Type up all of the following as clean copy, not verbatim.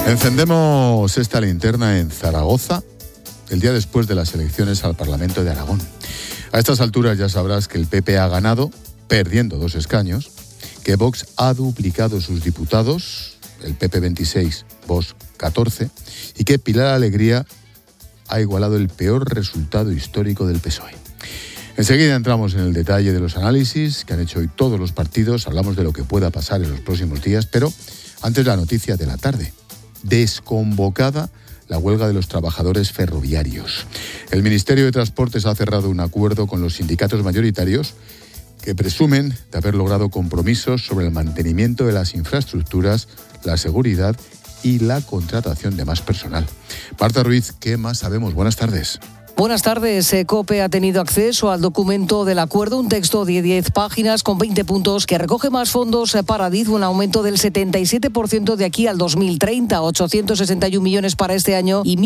Encendemos esta linterna en Zaragoza el día después de las elecciones al Parlamento de Aragón. A estas alturas ya sabrás que el PP ha ganado, perdiendo 2 escaños, que Vox ha duplicado sus diputados, el PP 26, Vox 14, y que Pilar Alegría ha igualado el peor resultado histórico del PSOE. Enseguida entramos en el detalle de los análisis que han hecho hoy todos los partidos, hablamos de lo que pueda pasar en los próximos días, pero antes la noticia de la tarde. Desconvocada la huelga de los trabajadores ferroviarios. El Ministerio de Transportes ha cerrado un acuerdo con los sindicatos mayoritarios que presumen de haber logrado compromisos sobre el mantenimiento de las infraestructuras, la seguridad y la contratación de más personal. Marta Ruiz, ¿qué más sabemos? Buenas tardes. Buenas tardes. COPE ha tenido acceso al documento del acuerdo, un texto de 10 páginas con 20 puntos que recoge más fondos para Adif, un aumento del 77% de aquí al 2030, 861 millones para este año y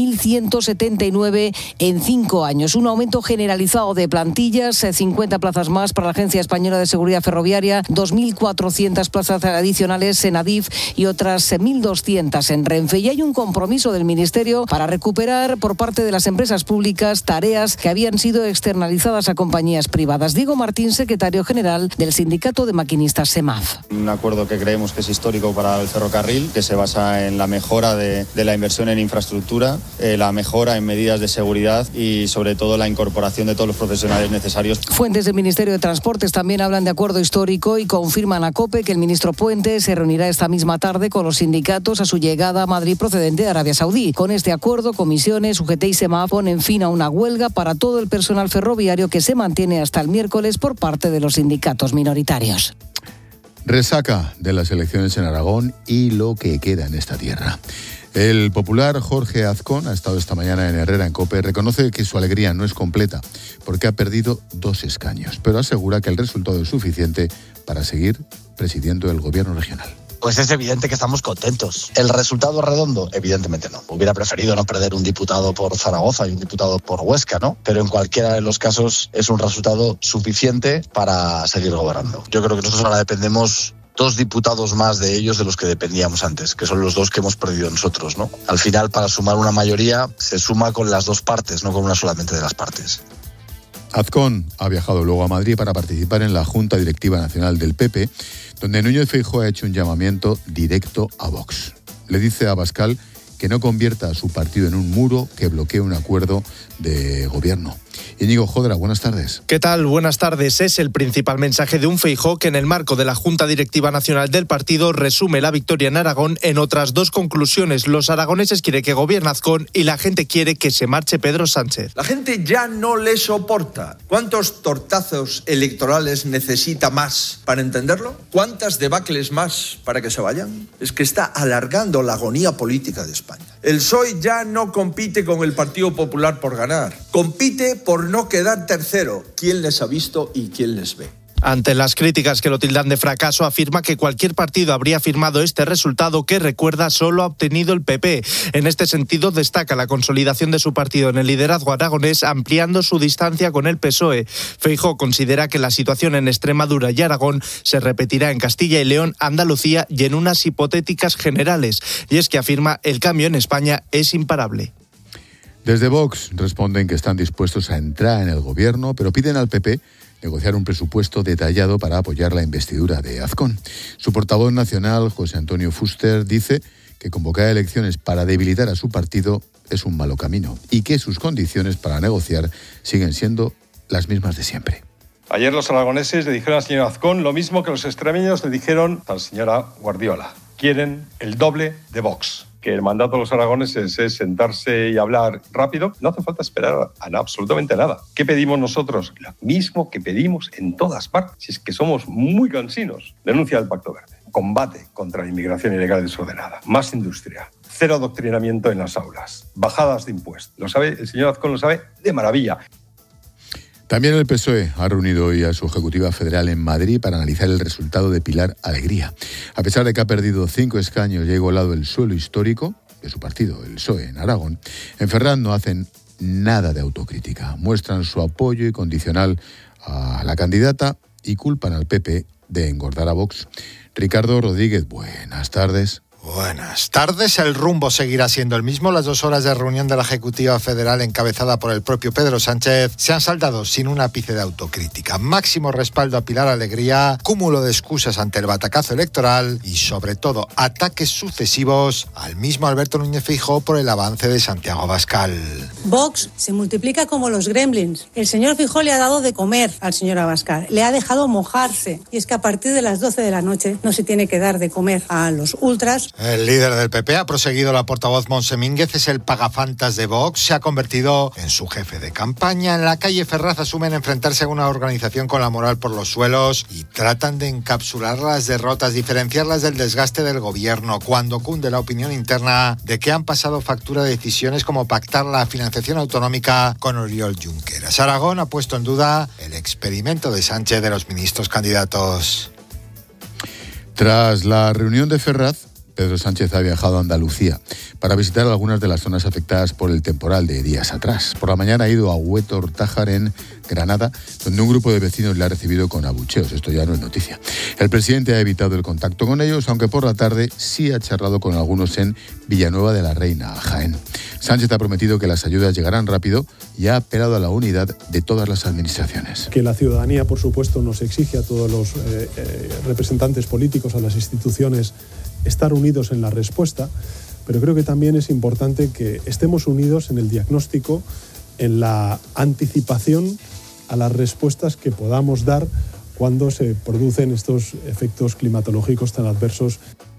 1.179 en 5 años. Un aumento generalizado de plantillas, 50 plazas más para la Agencia Española de Seguridad Ferroviaria, 2.400 plazas adicionales en Adif y otras 1.200 en Renfe. Y hay un compromiso del Ministerio para recuperar por parte de las empresas públicas tareas que habían sido externalizadas a compañías privadas. Diego Martín, secretario general del Sindicato de Maquinistas SEMAF. Un acuerdo que creemos que es histórico para el ferrocarril, que se basa en la mejora de la inversión en infraestructura, la mejora en medidas de seguridad y sobre todo la incorporación de todos los profesionales necesarios. Fuentes del Ministerio de Transportes también hablan de acuerdo histórico y confirman a COPE que el ministro Puente se reunirá esta misma tarde con los sindicatos a su llegada a Madrid procedente de Arabia Saudí. Con este acuerdo, comisiones, UGT y SEMAF ponen fin a una huelga para todo el personal ferroviario que se mantiene hasta el miércoles por parte de los sindicatos minoritarios. Resaca de las elecciones en Aragón y lo que queda en esta tierra. El popular Jorge Azcón ha estado esta mañana en Herrera, en COPE. Reconoce que su alegría no es completa porque ha perdido 2 escaños, pero asegura que el resultado es suficiente para seguir presidiendo el gobierno regional. Pues es evidente que estamos contentos. ¿El resultado redondo? Evidentemente no. Hubiera preferido no perder un diputado por Zaragoza y un diputado por Huesca, ¿no? Pero en cualquiera de los casos es un resultado suficiente para seguir gobernando. Yo creo que nosotros ahora dependemos 2 diputados más de ellos de los que dependíamos antes, que son los 2 que hemos perdido nosotros, ¿no? Al final, para sumar una mayoría, se suma con las 2 partes, no con una solamente de las partes. Azcón ha viajado luego a Madrid para participar en la Junta Directiva Nacional del PP, donde Núñez Feijóo ha hecho un llamamiento directo a Vox. Le dice a Abascal que no convierta a su partido en un muro que bloquee un acuerdo de gobierno. Íñigo Jodra, buenas tardes. ¿Qué tal? Buenas tardes. Es el principal mensaje de un Feijóo que en el marco de la Junta Directiva Nacional del partido resume la victoria en Aragón en otras 2 conclusiones. Los aragoneses quieren que gobierne Azcón y la gente quiere que se marche Pedro Sánchez. La gente ya no le soporta. ¿Cuántos tortazos electorales necesita más para entenderlo? ¿Cuántas debacles más para que se vayan? Es que está alargando la agonía política de España. El PSOE ya no compite con el Partido Popular por ganar. Compite por no quedar tercero. ¿Quién les ha visto y quién les ve? Ante las críticas que lo tildan de fracaso, afirma que cualquier partido habría firmado este resultado que, recuerda, solo ha obtenido el PP. En este sentido, destaca la consolidación de su partido en el liderazgo aragonés, ampliando su distancia con el PSOE. Feijóo considera que la situación en Extremadura y Aragón se repetirá en Castilla y León, Andalucía y en unas hipotéticas generales. Y es que afirma el cambio en España es imparable. Desde Vox responden que están dispuestos a entrar en el gobierno, pero piden al PP negociar un presupuesto detallado para apoyar la investidura de Azcón. Su portavoz nacional, José Antonio Fuster, dice que convocar elecciones para debilitar a su partido es un malo camino y que sus condiciones para negociar siguen siendo las mismas de siempre. Ayer los aragoneses le dijeron al señor Azcón lo mismo que los extremeños le dijeron a la señora Guardiola. Quieren el doble de Vox. Que el mandato de los aragoneses es sentarse y hablar rápido. No hace falta esperar a absolutamente nada. ¿Qué pedimos nosotros? Lo mismo que pedimos en todas partes. Si es que somos muy cansinos. Denuncia del Pacto Verde. Combate contra la inmigración ilegal y desordenada. Más industria. Cero adoctrinamiento en las aulas. Bajadas de impuestos. Lo sabe, el señor Azcón lo sabe de maravilla. También el PSOE ha reunido hoy a su ejecutiva federal en Madrid para analizar el resultado de Pilar Alegría. A pesar de que ha perdido 5 escaños y ha igualado el suelo histórico de su partido, el PSOE, en Aragón, en Ferran no hacen nada de autocrítica. Muestran su apoyo incondicional a la candidata y culpan al PP de engordar a Vox. Ricardo Rodríguez, buenas tardes. Buenas tardes. El rumbo seguirá siendo el mismo. Las 2 horas de reunión de la Ejecutiva Federal encabezada por el propio Pedro Sánchez se han saldado sin un ápice de autocrítica. Máximo respaldo a Pilar Alegría, cúmulo de excusas ante el batacazo electoral y, sobre todo, ataques sucesivos al mismo Alberto Núñez Feijóo por el avance de Santiago Abascal. Vox se multiplica como los gremlins. El señor Feijóo le ha dado de comer al señor Abascal, le ha dejado mojarse. Y es que a partir de las 12 de la noche no se tiene que dar de comer a los ultras. El líder del PP ha proseguido. La portavoz Montse Mínguez es el pagafantas de Vox, se ha convertido en su jefe de campaña. En la calle Ferraz asumen enfrentarse a una organización con la moral por los suelos y tratan de encapsular las derrotas, diferenciarlas del desgaste del gobierno, cuando cunde la opinión interna de que han pasado factura de decisiones como pactar la financiación autonómica con Oriol Junqueras. Aragón ha puesto en duda el experimento de Sánchez de los ministros candidatos. Tras la reunión de Ferraz, Pedro Sánchez ha viajado a Andalucía para visitar algunas de las zonas afectadas por el temporal de días atrás. Por la mañana ha ido a Huétor Tájar, en Granada, donde un grupo de vecinos le ha recibido con abucheos. Esto ya no es noticia. El presidente ha evitado el contacto con ellos, aunque por la tarde sí ha charlado con algunos en Villanueva de la Reina, Jaén. Sánchez ha prometido que las ayudas llegarán rápido y ha apelado a la unidad de todas las administraciones. Que la ciudadanía, por supuesto, nos exige a todos los representantes políticos, a las instituciones, estar unidos en la respuesta, pero creo que también es importante que estemos unidos en el diagnóstico, en la anticipación a las respuestas que podamos dar cuando se producen estos efectos climatológicos tan adversos.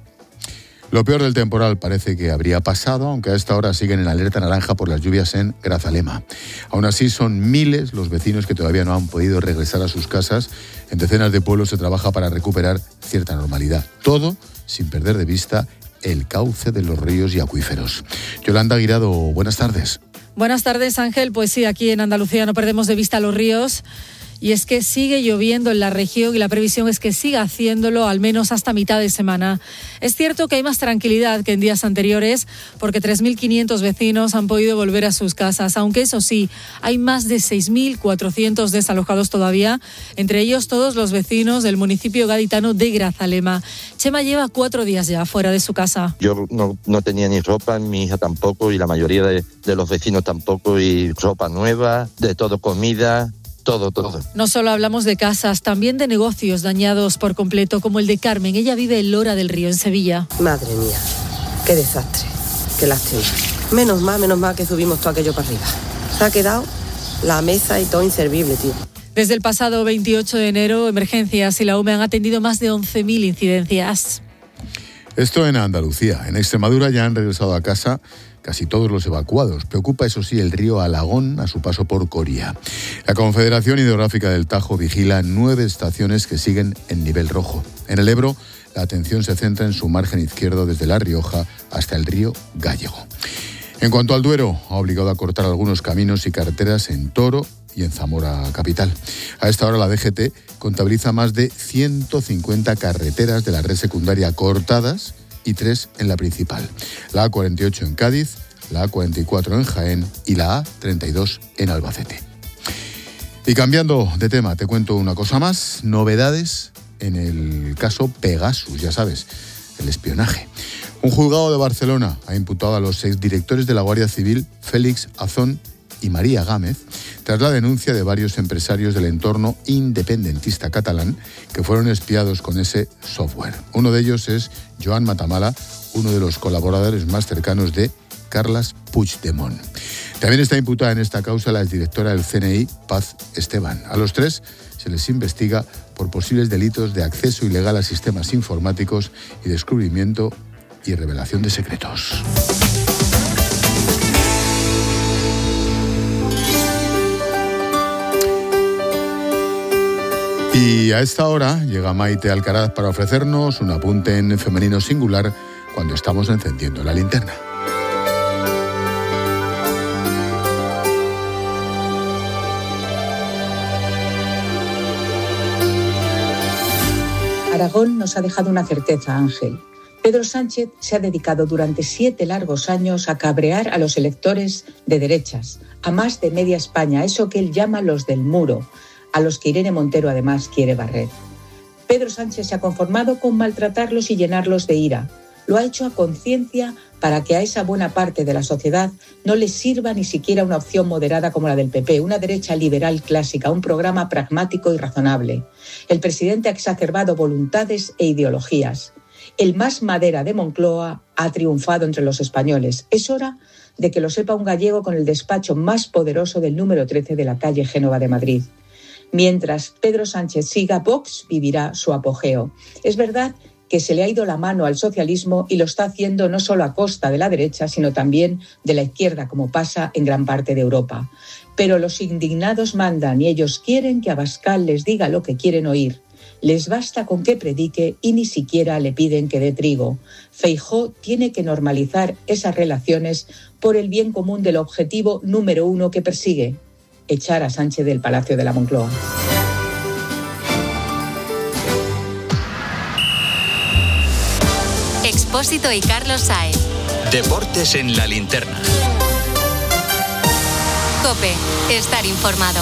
Lo peor del temporal parece que habría pasado, aunque a esta hora siguen en alerta naranja por las lluvias en Grazalema. Aún así, son miles los vecinos que todavía no han podido regresar a sus casas. En decenas de pueblos se trabaja para recuperar cierta normalidad. Todo sin perder de vista el cauce de los ríos y acuíferos. Yolanda Guirado, buenas tardes. Buenas tardes, Ángel. Pues sí, aquí en Andalucía no perdemos de vista los ríos. Y es que sigue lloviendo en la región y la previsión es que siga haciéndolo al menos hasta mitad de semana. Es cierto que hay más tranquilidad que en días anteriores porque 3.500 vecinos han podido volver a sus casas, aunque eso sí, hay más de 6.400 desalojados todavía, entre ellos todos los vecinos del municipio gaditano de Grazalema. Chema lleva 4 días ya fuera de su casa. Yo no tenía ni ropa, mi hija tampoco y la mayoría de los vecinos tampoco, y ropa nueva, de todo, comida. Todo. No solo hablamos de casas, también de negocios dañados por completo, como el de Carmen. Ella vive en Lora del Río, en Sevilla. Madre mía, qué desastre, qué lástima. Menos mal que subimos todo aquello para arriba. Se ha quedado la mesa y todo inservible, tío. Desde el pasado 28 de enero, Emergencias y la UME han atendido más de 11.000 incidencias. Esto en Andalucía. En Extremadura ya han regresado a casa casi todos los evacuados. Preocupa, eso sí, el río Alagón a su paso por Coria. La Confederación Hidrográfica del Tajo vigila 9 estaciones que siguen en nivel rojo. En el Ebro, la atención se centra en su margen izquierdo desde La Rioja hasta el río Gállego. En cuanto al Duero, ha obligado a cortar algunos caminos y carreteras en Toro y en Zamora capital. A esta hora la DGT contabiliza más de 150 carreteras de la red secundaria cortadas y 3 en la principal. La A48 en Cádiz, la A44 en Jaén y la A32 en Albacete. Y cambiando de tema, te cuento una cosa más. Novedades en el caso Pegasus, ya sabes, el espionaje. Un juzgado de Barcelona ha imputado a los exdirectores de la Guardia Civil, Félix Azón y María Gámez, tras la denuncia de varios empresarios del entorno independentista catalán que fueron espiados con ese software. Uno de ellos es Joan Matamala, uno de los colaboradores más cercanos de Carles Puigdemont. También está imputada en esta causa la exdirectora del CNI, Paz Esteban. A los 3 se les investiga por posibles delitos de acceso ilegal a sistemas informáticos y descubrimiento y revelación de secretos. Y a esta hora llega Maite Alcaraz para ofrecernos un apunte en femenino singular cuando estamos encendiendo la linterna. Aragón nos ha dejado una certeza, Ángel. Pedro Sánchez se ha dedicado durante 7 largos años a cabrear a los electores de derechas, a más de media España, a eso que él llama los del muro, a los que Irene Montero además quiere barrer. Pedro Sánchez se ha conformado con maltratarlos y llenarlos de ira, Lo ha hecho a conciencia para que a esa buena parte de la sociedad no le sirva ni siquiera una opción moderada como la del PP, una derecha liberal clásica, un programa pragmático y razonable. El presidente ha exacerbado voluntades e ideologías. El más madera de Moncloa ha triunfado entre los españoles. Es hora de que lo sepa un gallego con el despacho más poderoso del número 13 de la calle Génova de Madrid. Mientras Pedro Sánchez siga, Vox vivirá su apogeo. Es verdad que se le ha ido la mano al socialismo y lo está haciendo no solo a costa de la derecha, sino también de la izquierda, como pasa en gran parte de Europa. Pero los indignados mandan y ellos quieren que Abascal les diga lo que quieren oír. Les basta con que predique y ni siquiera le piden que dé trigo. Feijóo tiene que normalizar esas relaciones por el bien común del objetivo número 1 que persigue: echar a Sánchez del Palacio de la Moncloa. Expósito y Carlos Saez. Deportes en la linterna. COPE. Estar informado.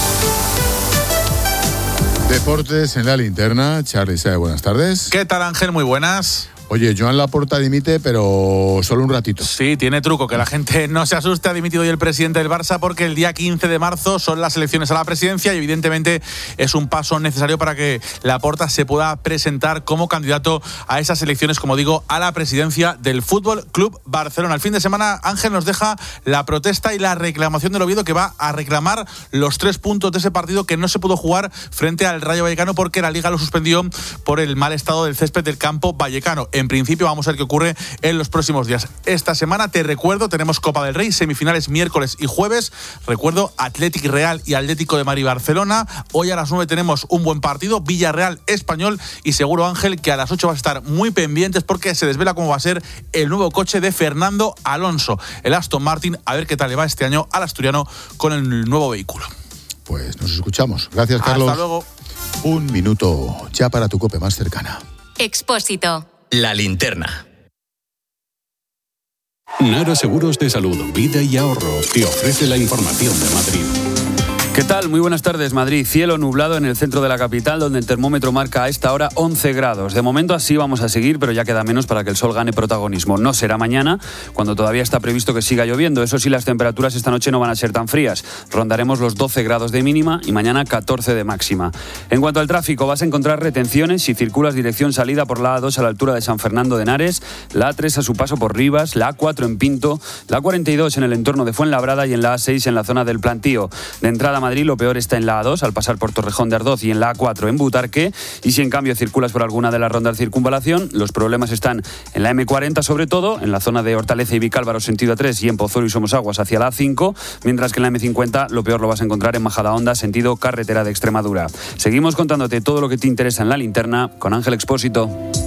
Deportes en la linterna. Charly Saez, buenas tardes. ¿Qué tal, Ángel? Muy buenas. Oye, Joan Laporta dimite, pero solo un ratito. Sí, tiene truco, que la gente no se asuste. Ha dimitido hoy el presidente del Barça porque el día 15 de marzo son las elecciones a la presidencia y evidentemente es un paso necesario para que Laporta se pueda presentar como candidato a esas elecciones, como digo, a la presidencia del Fútbol Club Barcelona. El fin de semana, Ángel, nos deja la protesta y la reclamación del Oviedo, que va a reclamar los 3 puntos de ese partido que no se pudo jugar frente al Rayo Vallecano porque la Liga lo suspendió por el mal estado del césped del campo vallecano. En principio vamos a ver qué ocurre en los próximos días. Esta semana, te recuerdo, tenemos Copa del Rey, semifinales miércoles y jueves. Recuerdo, Athletic Real y Atlético de Madrid Barcelona. Hoy a las 9 tenemos un buen partido, Villarreal Español, y seguro, Ángel, que a las 8 vas a estar muy pendientes porque se desvela cómo va a ser el nuevo coche de Fernando Alonso, el Aston Martin. A ver qué tal le va este año al asturiano con el nuevo vehículo. Pues nos escuchamos. Gracias, Carlos. Hasta luego. Un minuto ya para tu COPE más cercana. Expósito. La linterna. Nara Seguros de Salud, Vida y Ahorro te ofrece la información de Madrid. ¿Qué tal? Muy buenas tardes. Madrid, cielo nublado en el centro de la capital, donde el termómetro marca a esta hora 11 grados. De momento así vamos a seguir, pero ya queda menos para que el sol gane protagonismo. No será mañana, cuando todavía está previsto que siga lloviendo. Eso sí, las temperaturas esta noche no van a ser tan frías. Rondaremos los 12 grados de mínima y mañana 14 de máxima. En cuanto al tráfico, vas a encontrar retenciones si circulas dirección salida por la A2 a la altura de San Fernando de Henares, la A3 a su paso por Rivas, la A4 en Pinto, la A42 en el entorno de Fuenlabrada y en la A6 en la zona del Plantío. De entrada a Madrid, lo peor está en la A2 al pasar por Torrejón de Ardoz y en la A4 en Butarque, y si en cambio circulas por alguna de las rondas de circunvalación, los problemas están en la M40, sobre todo en la zona de Hortaleza y Vicálvaro sentido A3 y en Pozuelo y Somosaguas hacia la A5, mientras que en la M50 lo peor lo vas a encontrar en Majadahonda sentido carretera de Extremadura. Seguimos contándote todo lo que te interesa en la linterna con Ángel Expósito.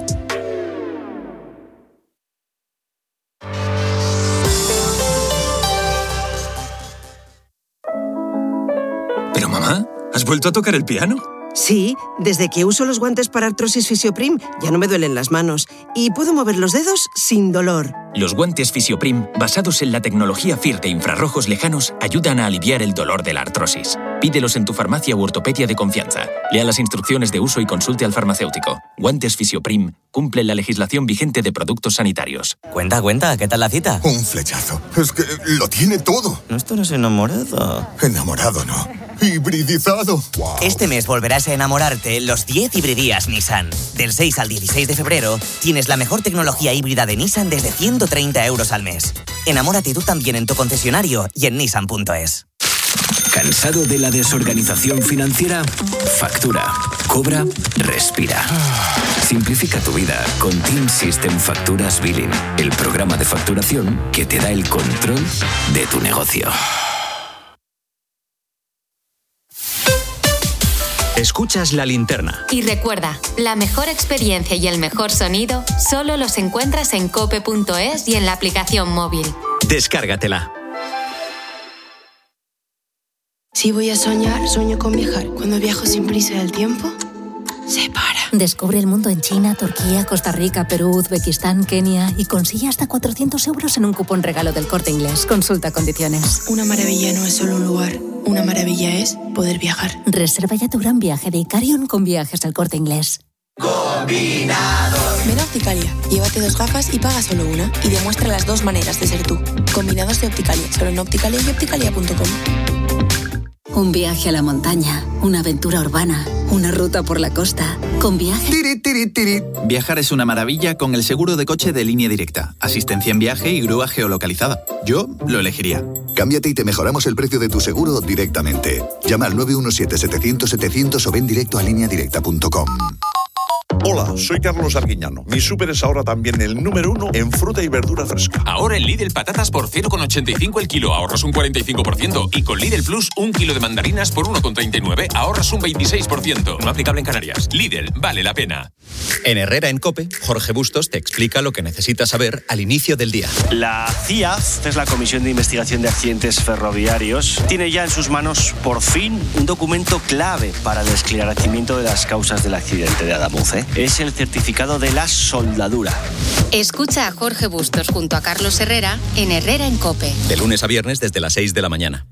Pero mamá, ¿has vuelto a tocar el piano? Sí, desde que uso los guantes para Artrosis Fisioprim ya no me duelen las manos y puedo mover los dedos sin dolor. Los guantes Fisioprim, basados en la tecnología FIR de infrarrojos lejanos, ayudan a aliviar el dolor de la artrosis. Pídelos en tu farmacia u ortopedia de confianza. Lea las instrucciones de uso y consulte al farmacéutico. Guantes Fisioprim cumplen la legislación vigente de productos sanitarios. Cuenta, ¿qué tal la cita? Un flechazo. Es que lo tiene todo. No estarás enamorado. Enamorado no. Hibridizado. Wow. Este mes volverás a enamorarte los 10 hibridías Nissan. Del 6 al 16 de febrero tienes la mejor tecnología híbrida de Nissan desde 130 euros al mes. Enamórate tú también en tu concesionario y en nissan.es. ¿Cansado de la desorganización financiera? Factura, cobra, respira. Simplifica tu vida con Team System Facturas Billing, el programa de facturación que te da el control de tu negocio. Escuchas La Linterna. Y recuerda, la mejor experiencia y el mejor sonido solo los encuentras en cope.es y en la aplicación móvil. Descárgatela. Si voy a soñar, sueño con viajar. Cuando viajo sin prisa del tiempo, se para. Descubre el mundo en China, Turquía, Costa Rica, Perú, Uzbekistán, Kenia y consigue hasta 400 euros en un cupón regalo del Corte Inglés. Consulta condiciones. Una maravilla no es solo un lugar. Una maravilla es poder viajar. Reserva ya tu gran viaje de Icarion con Viajes del Corte Inglés. Combinados. Ven a Opticalia. Llévate llévate 2 gafas y paga solo una. Y demuestra las 2 maneras de ser tú. Combinados de Opticalia. Solo en Opticalia y opticalia.com. Un viaje a la montaña, una aventura urbana, una ruta por la costa. Con Viaje... Viajar es una maravilla con el seguro de coche de Línea Directa. Asistencia en viaje y grúa geolocalizada. Yo lo elegiría. Cámbiate y te mejoramos el precio de tu seguro directamente. Llama al 917-700-700 o ven directo a lineadirecta.com. Hola, soy Carlos Arguiñano. Mi súper es ahora también el número 1 en fruta y verdura fresca. Ahora en Lidl patatas por 0,85 el kilo, ahorras un 45%. Y con Lidl Plus, 1 kilo de mandarinas por 1,39, ahorras un 26%. No aplicable en Canarias. Lidl, vale la pena. En Herrera en COPE, Jorge Bustos te explica lo que necesitas saber al inicio del día. La CIAF, es la Comisión de Investigación de Accidentes Ferroviarios, tiene ya en sus manos, por fin, un documento clave para el esclarecimiento de las causas del accidente de Adamuz. Es el certificado de la soldadura. Escucha a Jorge Bustos junto a Carlos Herrera en Herrera en COPE. De lunes a viernes desde las 6 de la mañana.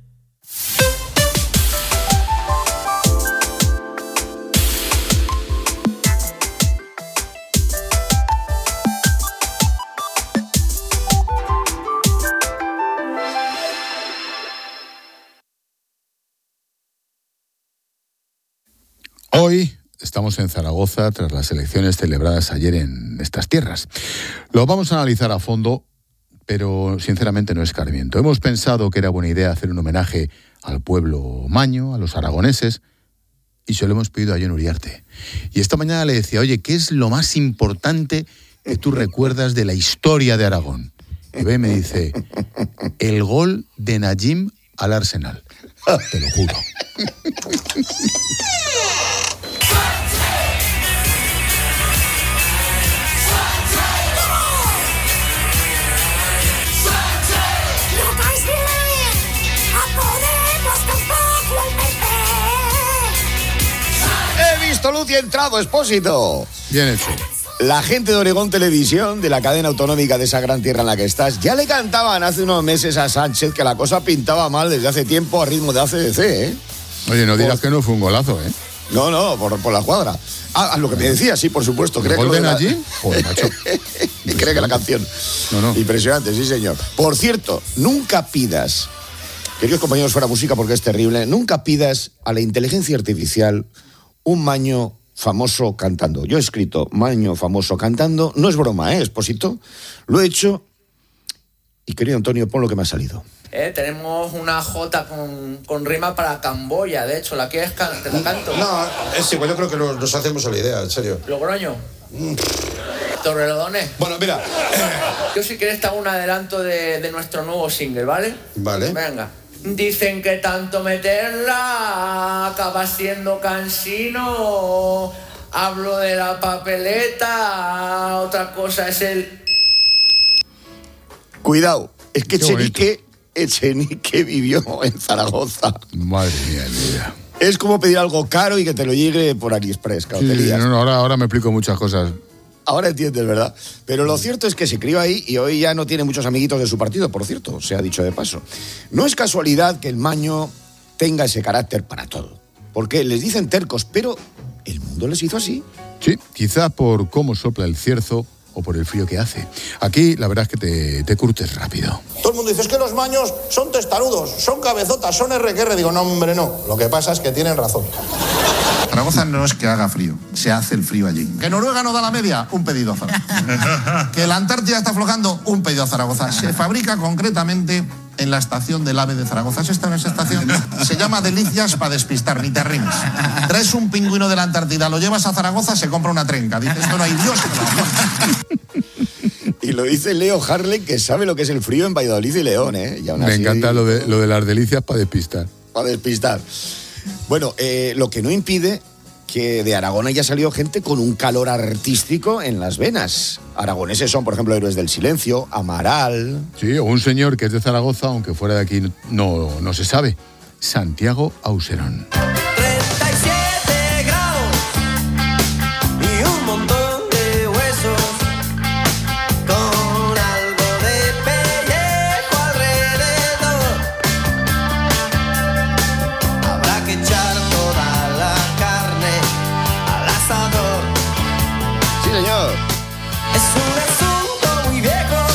Hoy estamos en Zaragoza tras las elecciones celebradas ayer en estas tierras. Lo vamos a analizar a fondo, pero sinceramente no es escarmiento. Hemos pensado que era buena idea hacer un homenaje al pueblo maño, a los aragoneses, y se lo hemos pedido a Jon Uriarte. Y esta mañana le decía, oye, ¿qué es lo más importante que tú recuerdas de la historia de Aragón? Y ve y me dice, el gol de Najim al Arsenal. Te lo juro. He visto luz y entrado, Expósito. Bien hecho. La gente de Oregón Televisión, de la cadena autonómica de esa gran tierra en la que estás, ya le cantaban hace unos meses a Sánchez que la cosa pintaba mal desde hace tiempo a ritmo de ACDC, ¿eh? Oye, no dirás que no fue un golazo, ¿eh? No, por la cuadra. Ah, lo que me decía, sí, por supuesto. ¿El gol de Najim? Joder, macho. Y cree que la canción. No. Impresionante, sí, señor. Por cierto, nunca pidas, queridos compañeros, fuera música porque es terrible, nunca pidas a la inteligencia artificial un maño famoso cantando. Yo he escrito maño famoso cantando, no es broma, Expósito. Lo he hecho y, querido Antonio, pon lo que me ha salido. Tenemos una jota con rima para Camboya, de hecho, ¿la quieres te la canto? No, es igual, yo creo que nos hacemos a la idea, en serio. ¿Logroño? ¿Torrelodones? Bueno, mira. Yo si quieres te hago un adelanto de nuestro nuevo single, ¿vale? Vale. Venga. Dicen que tanto meterla acaba siendo cansino. Hablo de la papeleta, otra cosa es el... Cuidado, es que Echenique vivió en Zaragoza. Madre mía, mira. Es como pedir algo caro y que te lo llegue por AliExpress, cautelías. Sí, ahora me explico muchas cosas. Ahora entiendes, ¿verdad? Pero lo cierto es que se crió ahí y hoy ya no tiene muchos amiguitos de su partido, por cierto, se ha dicho de paso. No es casualidad que el maño tenga ese carácter para todo, porque les dicen tercos, pero el mundo les hizo así. Sí, quizá por cómo sopla el cierzo o por el frío que hace. Aquí la verdad es que te curtes rápido. Todo el mundo dice, es que los maños son testarudos, son cabezotas, son RQR. Digo, no, hombre, no. Lo que pasa es que tienen razón. Zaragoza no es que haga frío, se hace el frío allí. Que Noruega no da la media, un pedido a Zaragoza. Que la Antártida está aflojando, un pedido a Zaragoza. Se fabrica concretamente en la estación del AVE de Zaragoza. ¿Has estado en esa estación? Se llama Delicias para despistar, ni te rimes. Traes un pingüino de la Antártida, lo llevas a Zaragoza, se compra una trenca. Dices, esto no hay Dios que Y lo dice Leo Harley, que sabe lo que es el frío en Valladolid y León, ¿eh? Y Me encanta lo de las delicias para despistar. Para despistar. Bueno, lo que no impide que de Aragón haya salido gente con un calor artístico en las venas. Aragoneses son, por ejemplo, Héroes del Silencio, Amaral... Sí, o un señor que es de Zaragoza, aunque fuera de aquí no se sabe. Santiago Auserón. 37 grados y un montón de huesos, con algo de pellejo alrededor. Habrá que echar toda la carne al asador. Sí, señor. Es un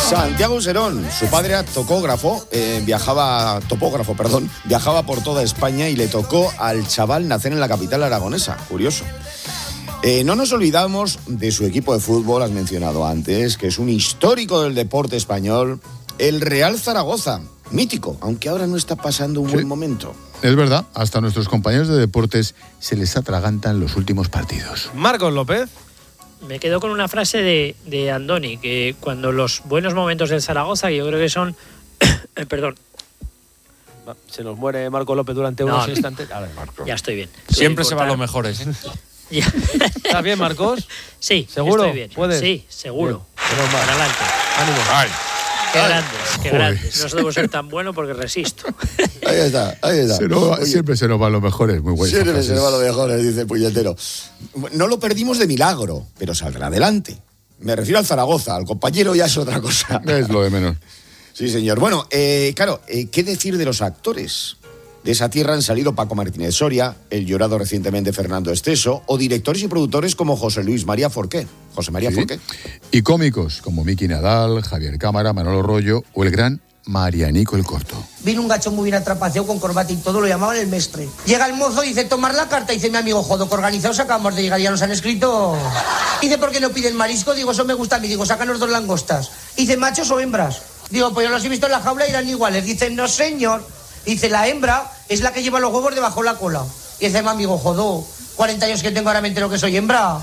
Santiago Serón, su padre era viajaba por toda España y le tocó al chaval nacer en la capital aragonesa. Curioso. No nos olvidamos de su equipo de fútbol, has mencionado antes, que es un histórico del deporte español, el Real Zaragoza. Mítico, aunque ahora no está pasando un buen momento. Es verdad, hasta nuestros compañeros de deportes se les atragantan los últimos partidos. Marcos López. Me quedo con una frase de Andoni, que cuando los buenos momentos del Zaragoza, que yo creo que son... perdón. Se nos muere Marco López durante unos instantes. A ver, Marco. Ya estoy bien. Siempre se van los mejores, ¿eh? ¿Estás bien, Marcos? Sí, ¿seguro? Estoy bien. ¿Puedes? Sí, seguro. Bien. Adelante. Ánimo. Ay. Qué grandes. No debo ser tan bueno porque resisto. Ahí está. Siempre se nos van los mejores, muy buenos. Siempre se nos van los mejores, dice el puñetero. No lo perdimos de milagro, pero saldrá adelante. Me refiero al Zaragoza, al compañero ya es otra cosa. Es lo de menos. Sí, señor. Bueno, ¿qué decir de los actores? De esa tierra han salido Paco Martínez Soria, el llorado recientemente Fernando Esteso, o directores y productores como José María Forqué. Y cómicos como Miki Nadal, Javier Cámara, Manolo Rollo o el gran Marianico el Corto. Vino un gacho muy bien atrapaceado con corbata y todo, lo llamaban el mestre. Llega el mozo y dice, tomar la carta, dice mi amigo, jodo, que organizados acabamos de llegar, ya nos han escrito. Dice, ¿por qué no piden marisco? Digo, eso me gusta a mí, digo, sácanos 2 langostas. Dice, ¿machos o hembras? Digo, pues yo los he visto en la jaula y eran iguales. Dice, no señor. Dice, la hembra es la que lleva los huevos debajo de la cola. Y dice, mi amigo, jodo, 40 años que tengo, ahora me entero que soy hembra.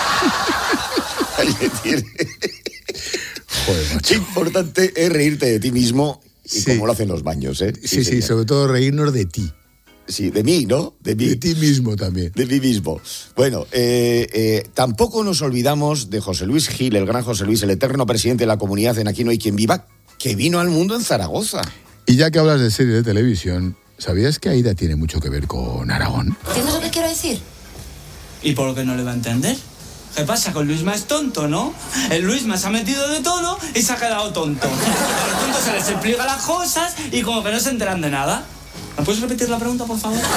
Joder, qué importante es reírte de ti mismo y como lo hacen los baños, ¿eh? Sí, sobre todo reírnos de ti. Sí, de mí, ¿no? De mí. De ti mismo también. De mí mismo. Bueno, tampoco nos olvidamos de José Luis Gil, el gran José Luis, el eterno presidente de la comunidad en Aquí no hay quien viva, que vino al mundo en Zaragoza. Y ya que hablas de series de televisión, ¿sabías que Aida tiene mucho que ver con Aragón? ¿Entiendes lo que quiero decir? ¿Y por qué no le va a entender? ¿Qué pasa? Con Luisma es tonto, ¿no? El Luisma se ha metido de todo y se ha quedado tonto. A los tontos se les explica las cosas y como que no se enteran de nada. ¿Me puedes repetir la pregunta, por favor?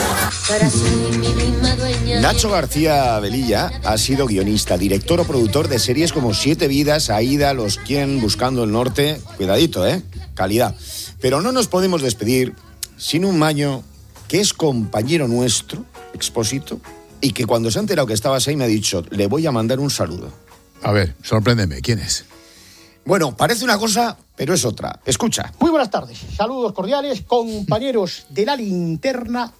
Nacho García Velilla ha sido guionista, director o productor de series como 7 vidas, Aida, Los Quién, Buscando el Norte. Cuidadito, calidad. Pero no nos podemos despedir sin un maño que es compañero nuestro, Expósito, y que cuando se ha enterado que estabas ahí me ha dicho, le voy a mandar un saludo. A ver, sorpréndeme, ¿quién es? Bueno, parece una cosa, pero es otra. Escucha. Muy buenas tardes, saludos cordiales, compañeros de la linterna.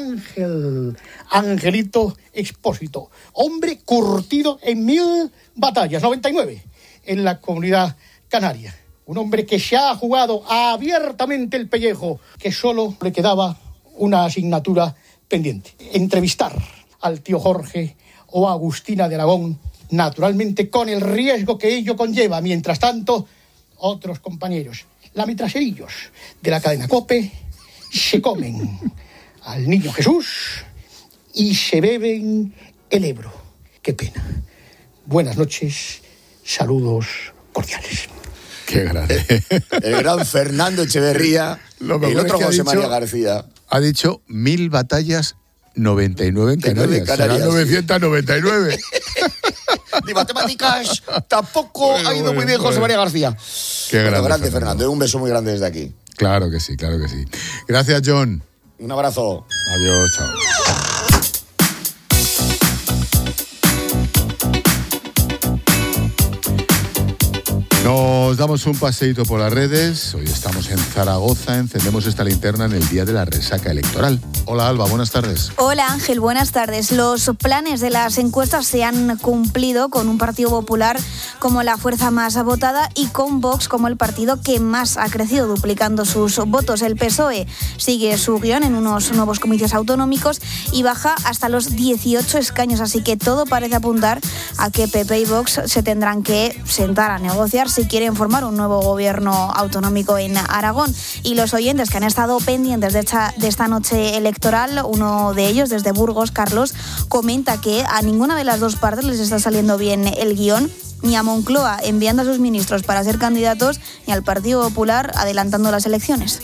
Angelito Expósito, hombre curtido en 1000 batallas, 99, en la Comunidad Canaria. Un hombre que se ha jugado abiertamente el pellejo, que solo le quedaba una asignatura pendiente. Entrevistar al tío Jorge o a Agustina de Aragón, naturalmente con el riesgo que ello conlleva. Mientras tanto, otros compañeros, lamitraserillos de la cadena COPE, se comen al niño Jesús y se beben el Ebro. Qué pena. Buenas noches, saludos cordiales. Qué grande. El gran Fernando Echeverría, el otro José María García. Ha dicho 1000 batallas, 99 en Canarias. Serán 999. De matemáticas tampoco ha ido muy bien José María García. Qué grande Fernando. Un beso muy grande desde aquí. Claro que sí, claro que sí. Gracias, John. Un abrazo. Adiós, chao. Nos damos un paseíto por las redes. Hoy estamos en Zaragoza, encendemos esta linterna en el día de la resaca electoral. Hola Alba, buenas tardes. Hola Ángel, buenas tardes. Los planes de las encuestas se han cumplido con un Partido Popular como la fuerza más votada y con Vox como el partido que más ha crecido, duplicando sus votos. El PSOE sigue su guión en unos nuevos comicios autonómicos y baja hasta los 18 escaños, así que todo parece apuntar a que PP y Vox se tendrán que sentar a negociar si quieren formar un nuevo gobierno autonómico en Aragón. Y los oyentes que han estado pendientes de esta noche electoral, uno de ellos desde Burgos, Carlos, comenta que a ninguna de las dos partes les está saliendo bien el guión, ni a Moncloa enviando a sus ministros para ser candidatos, ni al Partido Popular adelantando las elecciones.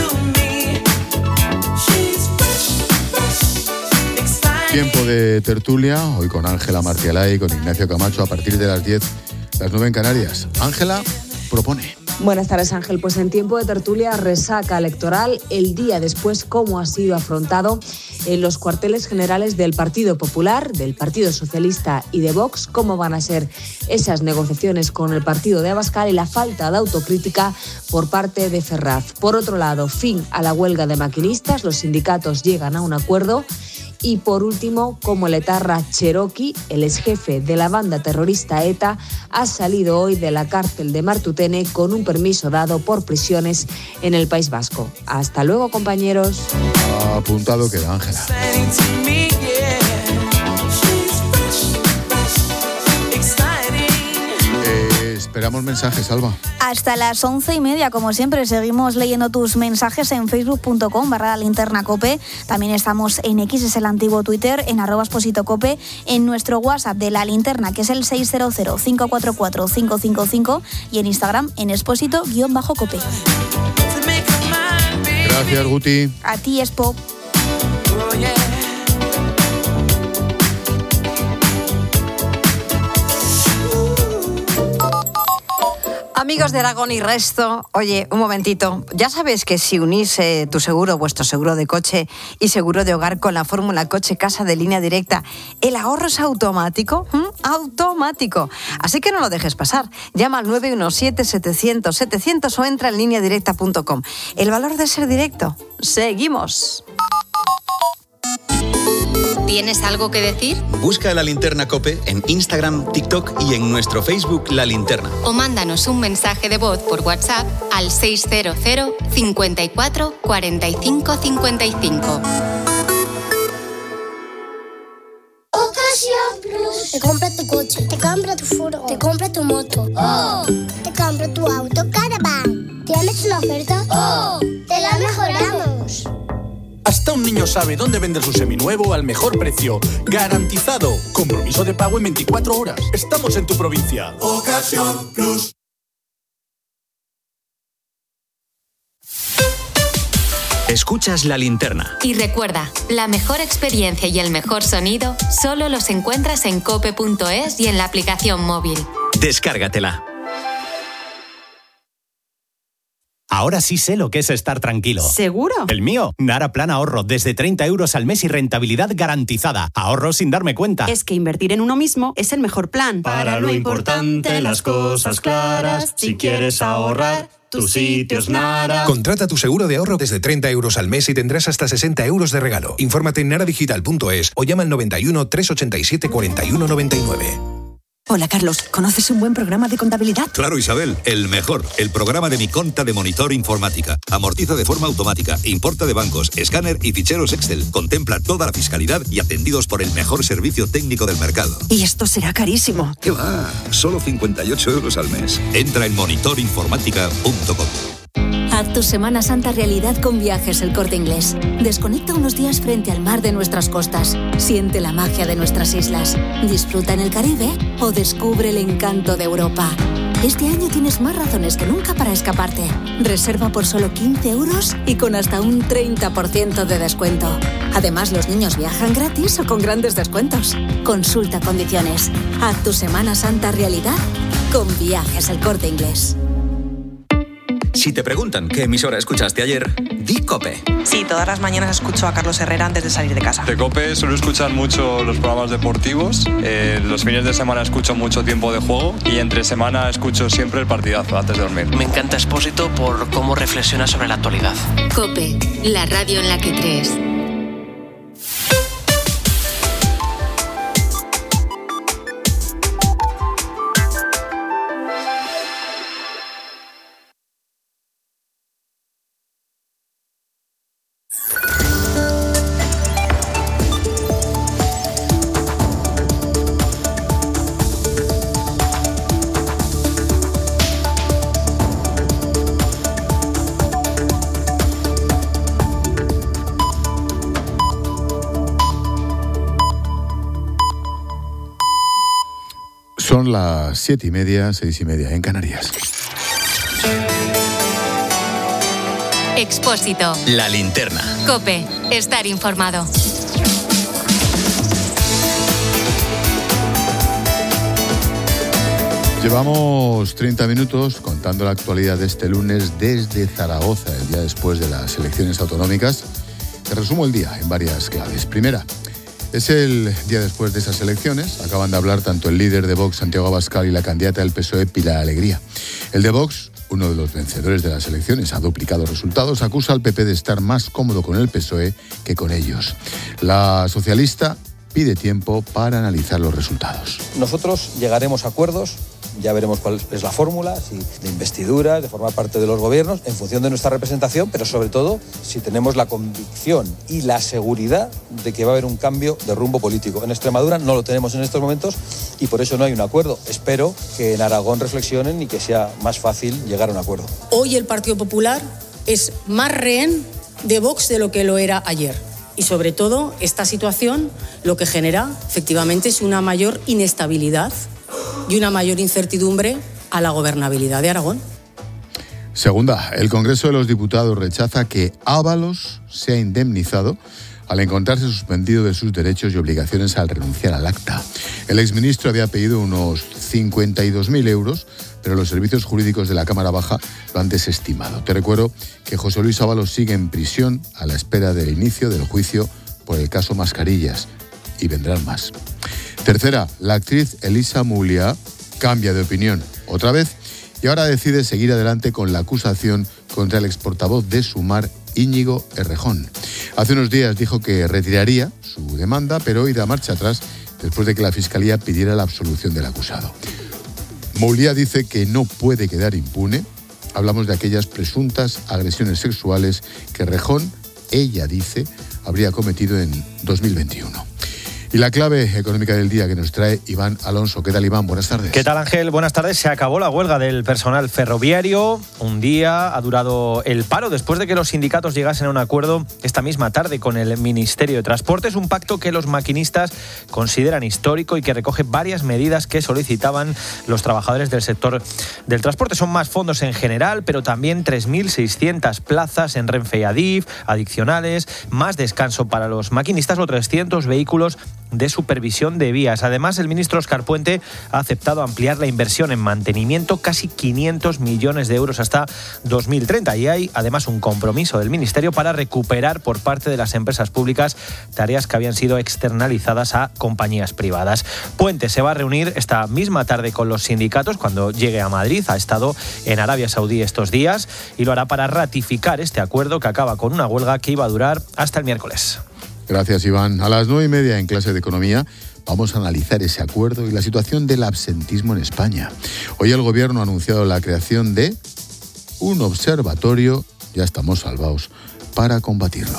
Tiempo de tertulia, hoy con Ángela Martialay y con Ignacio Camacho a partir de las 10, las 9 en Canarias. Ángela propone. Buenas tardes, Ángel. Pues en tiempo de tertulia, resaca electoral, el día después, cómo ha sido afrontado en los cuarteles generales del Partido Popular, del Partido Socialista y de Vox, cómo van a ser esas negociaciones con el partido de Abascal y la falta de autocrítica por parte de Ferraz. Por otro lado, fin a la huelga de maquinistas, los sindicatos llegan a un acuerdo. Y por último, como el etarra Cherokee, el exjefe de la banda terrorista ETA, ha salido hoy de la cárcel de Martutene con un permiso dado por prisiones en el País Vasco. Hasta luego, compañeros. Apuntado queda, Ángela. Esperamos mensajes, Alba. Hasta las 11:30, como siempre, seguimos leyendo tus mensajes en facebook.com/lalinternacope. También estamos en X, es el antiguo Twitter, en @expositocope, en nuestro WhatsApp de La Linterna, que es el 600-544-555, y en Instagram en expósito_cope. Gracias, Guti. A ti, Expo. Amigos de Aragón y resto, oye, un momentito. Ya sabes que si unís tu seguro, vuestro seguro de coche y seguro de hogar con la fórmula Coche Casa de Línea Directa, el ahorro es automático. Automático. Así que no lo dejes pasar. Llama al 917-700-700 o entra en lineadirecta.com. El valor de ser directo. Seguimos. ¿Tienes algo que decir? Busca La Linterna COPE en Instagram, TikTok y en nuestro Facebook La Linterna. O mándanos un mensaje de voz por WhatsApp al 600 54 45 55. Ocasión Plus. Te compra tu coche, te compra tu furgo, te compra tu moto. ¡Oh! Te compra tu auto Caravan. ¿Tienes una oferta? ¡Oh! ¡Te la mejoramos! Hasta un niño sabe dónde vender su seminuevo al mejor precio. ¡Garantizado! Compromiso de pago en 24 horas. Estamos en tu provincia. Ocasión Plus. Escuchas La Linterna. Y recuerda, la mejor experiencia y el mejor sonido solo los encuentras en cope.es y en la aplicación móvil. Descárgatela. Ahora sí sé lo que es estar tranquilo. ¿Seguro? El mío, Nara Plan Ahorro, desde 30 euros al mes y rentabilidad garantizada. Ahorro sin darme cuenta. Es que invertir en uno mismo es el mejor plan. Para lo importante, las cosas claras, si quieres ahorrar, tu sitio es Nara. Contrata tu seguro de ahorro desde 30 euros al mes y tendrás hasta 60 euros de regalo. Infórmate en naradigital.es o llama al 91 387 41 99. Hola, Carlos. ¿Conoces un buen programa de contabilidad? Claro, Isabel, el mejor. El programa de Mi Conta de Monitor Informática. Amortiza de forma automática, importa de bancos, escáner y ficheros Excel. Contempla toda la fiscalidad y atendidos por el mejor servicio técnico del mercado. Y esto será carísimo. ¿Qué va? Solo 58 euros al mes. Entra en monitorinformática.com. Haz tu Semana Santa realidad con Viajes El Corte Inglés. Desconecta unos días frente al mar de nuestras costas. Siente la magia de nuestras islas. Disfruta en el Caribe o descubre el encanto de Europa. Este año tienes más razones que nunca para escaparte. Reserva por solo 15 euros y con hasta un 30% de descuento. Además, los niños viajan gratis o con grandes descuentos. Consulta condiciones. Haz tu Semana Santa realidad con Viajes El Corte Inglés. Si te preguntan qué emisora escuchaste ayer, di COPE. Sí, todas las mañanas escucho a Carlos Herrera antes de salir de casa. De COPE suelo escuchar mucho los programas deportivos. Los fines de semana escucho mucho Tiempo de Juego y entre semana escucho siempre el partidazo antes de dormir. Me encanta Expósito por cómo reflexiona sobre la actualidad. COPE, la radio en la que crees. Son las 7:30, 6:30 en Canarias. Expósito. La Linterna. COPE. Estar informado. Llevamos 30 minutos contando la actualidad de este lunes desde Zaragoza, el día después de las elecciones autonómicas. Te resumo el día en varias claves. Primera, es el día después de esas elecciones. Acaban de hablar tanto el líder de Vox, Santiago Abascal, y la candidata del PSOE, Pilar Alegría. El de Vox, uno de los vencedores de las elecciones, ha duplicado resultados, acusa al PP de estar más cómodo con el PSOE que con ellos. La socialista pide tiempo para analizar los resultados. Nosotros llegaremos a acuerdos, ya veremos cuál es la fórmula, si de investiduras, de formar parte de los gobiernos, en función de nuestra representación, pero sobre todo si tenemos la convicción y la seguridad de que va a haber un cambio de rumbo político. En Extremadura no lo tenemos en estos momentos y por eso no hay un acuerdo. Espero que en Aragón reflexionen y que sea más fácil llegar a un acuerdo. Hoy el Partido Popular es más rehén de Vox de lo que lo era ayer. Y sobre todo, esta situación lo que genera efectivamente es una mayor inestabilidad y una mayor incertidumbre a la gobernabilidad de Aragón. Segunda, el Congreso de los Diputados rechaza que Ábalos sea indemnizado al encontrarse suspendido de sus derechos y obligaciones al renunciar al acta. El exministro había pedido unos 52.000 euros, pero los servicios jurídicos de la Cámara Baja lo han desestimado. Te recuerdo que José Luis Ábalos sigue en prisión a la espera del inicio del juicio por el caso Mascarillas, y vendrán más. Tercera, la actriz Elisa Mouliá cambia de opinión otra vez y ahora decide seguir adelante con la acusación contra el exportavoz de Sumar, Íñigo Errejón. Hace unos días dijo que retiraría su demanda, pero hoy da marcha atrás después de que la Fiscalía pidiera la absolución del acusado. Mouliá dice que no puede quedar impune. Hablamos de aquellas presuntas agresiones sexuales que Errejón, ella dice, habría cometido en 2021. Y la clave económica del día que nos trae Iván Alonso. ¿Qué tal, Iván? Buenas tardes. ¿Qué tal, Ángel? Buenas tardes. Se acabó la huelga del personal ferroviario. Un día ha durado el paro después de que los sindicatos llegasen a un acuerdo esta misma tarde con el Ministerio de Transportes. Un pacto que los maquinistas consideran histórico y que recoge varias medidas que solicitaban los trabajadores del sector del transporte. Son más fondos en general, pero también 3.600 plazas en Renfe y Adif adicionales, más descanso para los maquinistas o 300 vehículos de supervisión de vías. Además, el ministro Óscar Puente ha aceptado ampliar la inversión en mantenimiento casi 500 millones de euros hasta 2030. Y hay además un compromiso del Ministerio para recuperar por parte de las empresas públicas tareas que habían sido externalizadas a compañías privadas. Puente se va a reunir esta misma tarde con los sindicatos cuando llegue a Madrid. Ha estado en Arabia Saudí estos días y lo hará para ratificar este acuerdo que acaba con una huelga que iba a durar hasta el miércoles. Gracias, Iván. A las 9:30 en clase de Economía vamos a analizar ese acuerdo y la situación del absentismo en España. Hoy el Gobierno ha anunciado la creación de un observatorio, ya estamos salvados, para combatirlo.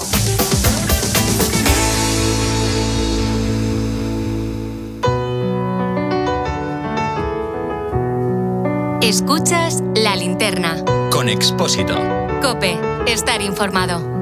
Escuchas La Linterna. Con Expósito. COPE. Estar informado.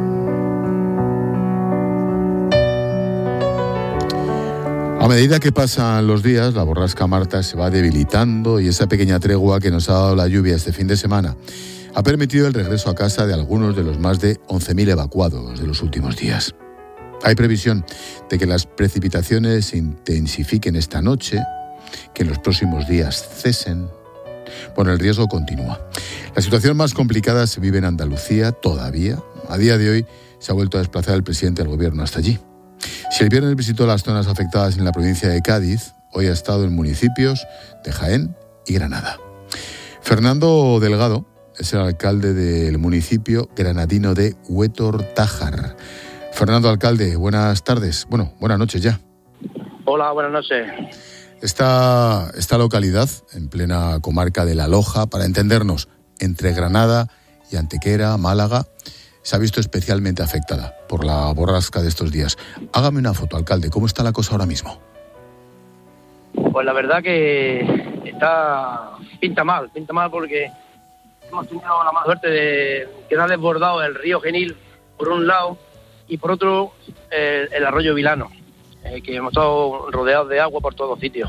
A medida que pasan los días, la borrasca Marta se va debilitando y esa pequeña tregua que nos ha dado la lluvia este fin de semana ha permitido el regreso a casa de algunos de los más de 11.000 evacuados de los últimos días. Hay previsión de que las precipitaciones se intensifiquen esta noche, que en los próximos días cesen. Bueno, el riesgo continúa. La situación más complicada se vive en Andalucía todavía. A día de hoy se ha vuelto a desplazar el presidente del Gobierno hasta allí. Si el viernes visitó las zonas afectadas en la provincia de Cádiz, hoy ha estado en municipios de Jaén y Granada. Fernando Delgado es el alcalde del municipio granadino de Huétor Tájar. Fernando, alcalde, buenas tardes. Bueno, buenas noches ya. Hola, buenas noches. Esta localidad, en plena comarca de La Loja, para entendernos, entre Granada y Antequera, Málaga, se ha visto especialmente afectada por la borrasca de estos días. Hágame una foto, alcalde. ¿Cómo está la cosa ahora mismo? Pues la verdad que pinta mal porque hemos tenido la mala suerte de que nos ha desbordado el río Genil por un lado y por otro el arroyo Vilano, que hemos estado rodeados de agua por todos sitios.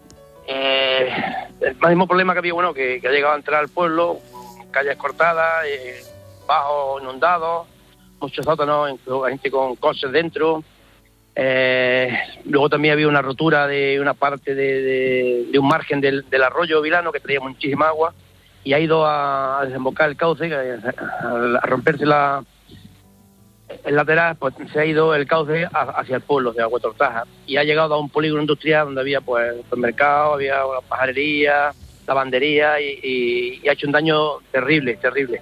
El mismo problema que había, que ha llegado a entrar al pueblo, calles cortadas, bajos inundados, muchos sótanos, gente con coches dentro, Luego también había una rotura de una parte de un margen del arroyo Vilano que traía muchísima agua y ha ido a desembocar el cauce, a romperse el lateral, pues se ha ido el cauce hacia el pueblo de Huetortaja y ha llegado a un polígono industrial donde había pues supermercado, había una pajarería, lavandería y ha hecho un daño terrible.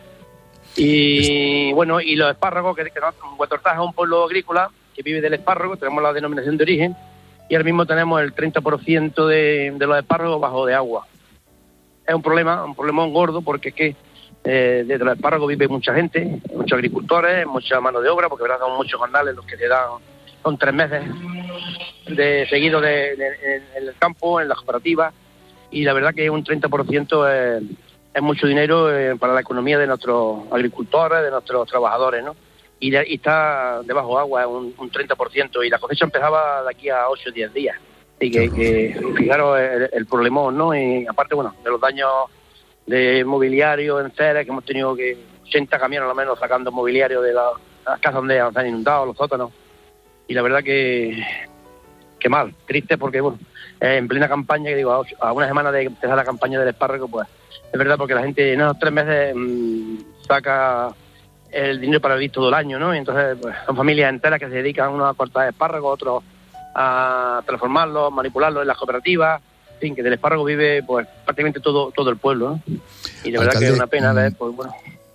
Y bueno, y los espárragos, que Huetortaja es un pueblo agrícola que vive del espárrago, tenemos la denominación de origen y ahora mismo tenemos el 30% de los espárragos bajo de agua. Es un problemón gordo porque es que desde los espárragos vive mucha gente, muchos agricultores, mucha mano de obra, porque verdad son muchos jornales los que se dan, son 3 meses de seguido en el campo, en las cooperativas, y la verdad que un 30% es mucho dinero para la economía de nuestros agricultores, de nuestros trabajadores, ¿no? Y está debajo de agua, un 30%, y la cosecha empezaba de aquí a 8 o 10 días. Y que fijaros el problemón, ¿no? Y aparte, bueno, de los daños de mobiliario en Ceres, que hemos tenido que 80 camiones al menos sacando mobiliario de las casas donde se han inundado, los sótanos. Y la verdad que mal, triste, porque bueno, en plena campaña, que digo, a una semana de empezar la campaña del espárrago, pues es verdad, porque la gente en esos 3 meses saca el dinero para vivir todo el año, ¿no? Y entonces pues, son familias enteras que se dedican, unos a cortar espárragos, otros a transformarlos, manipularlos en las cooperativas, en fin, que del espárrago vive pues prácticamente todo el pueblo, ¿no? Y la verdad que es una pena ver, pues bueno.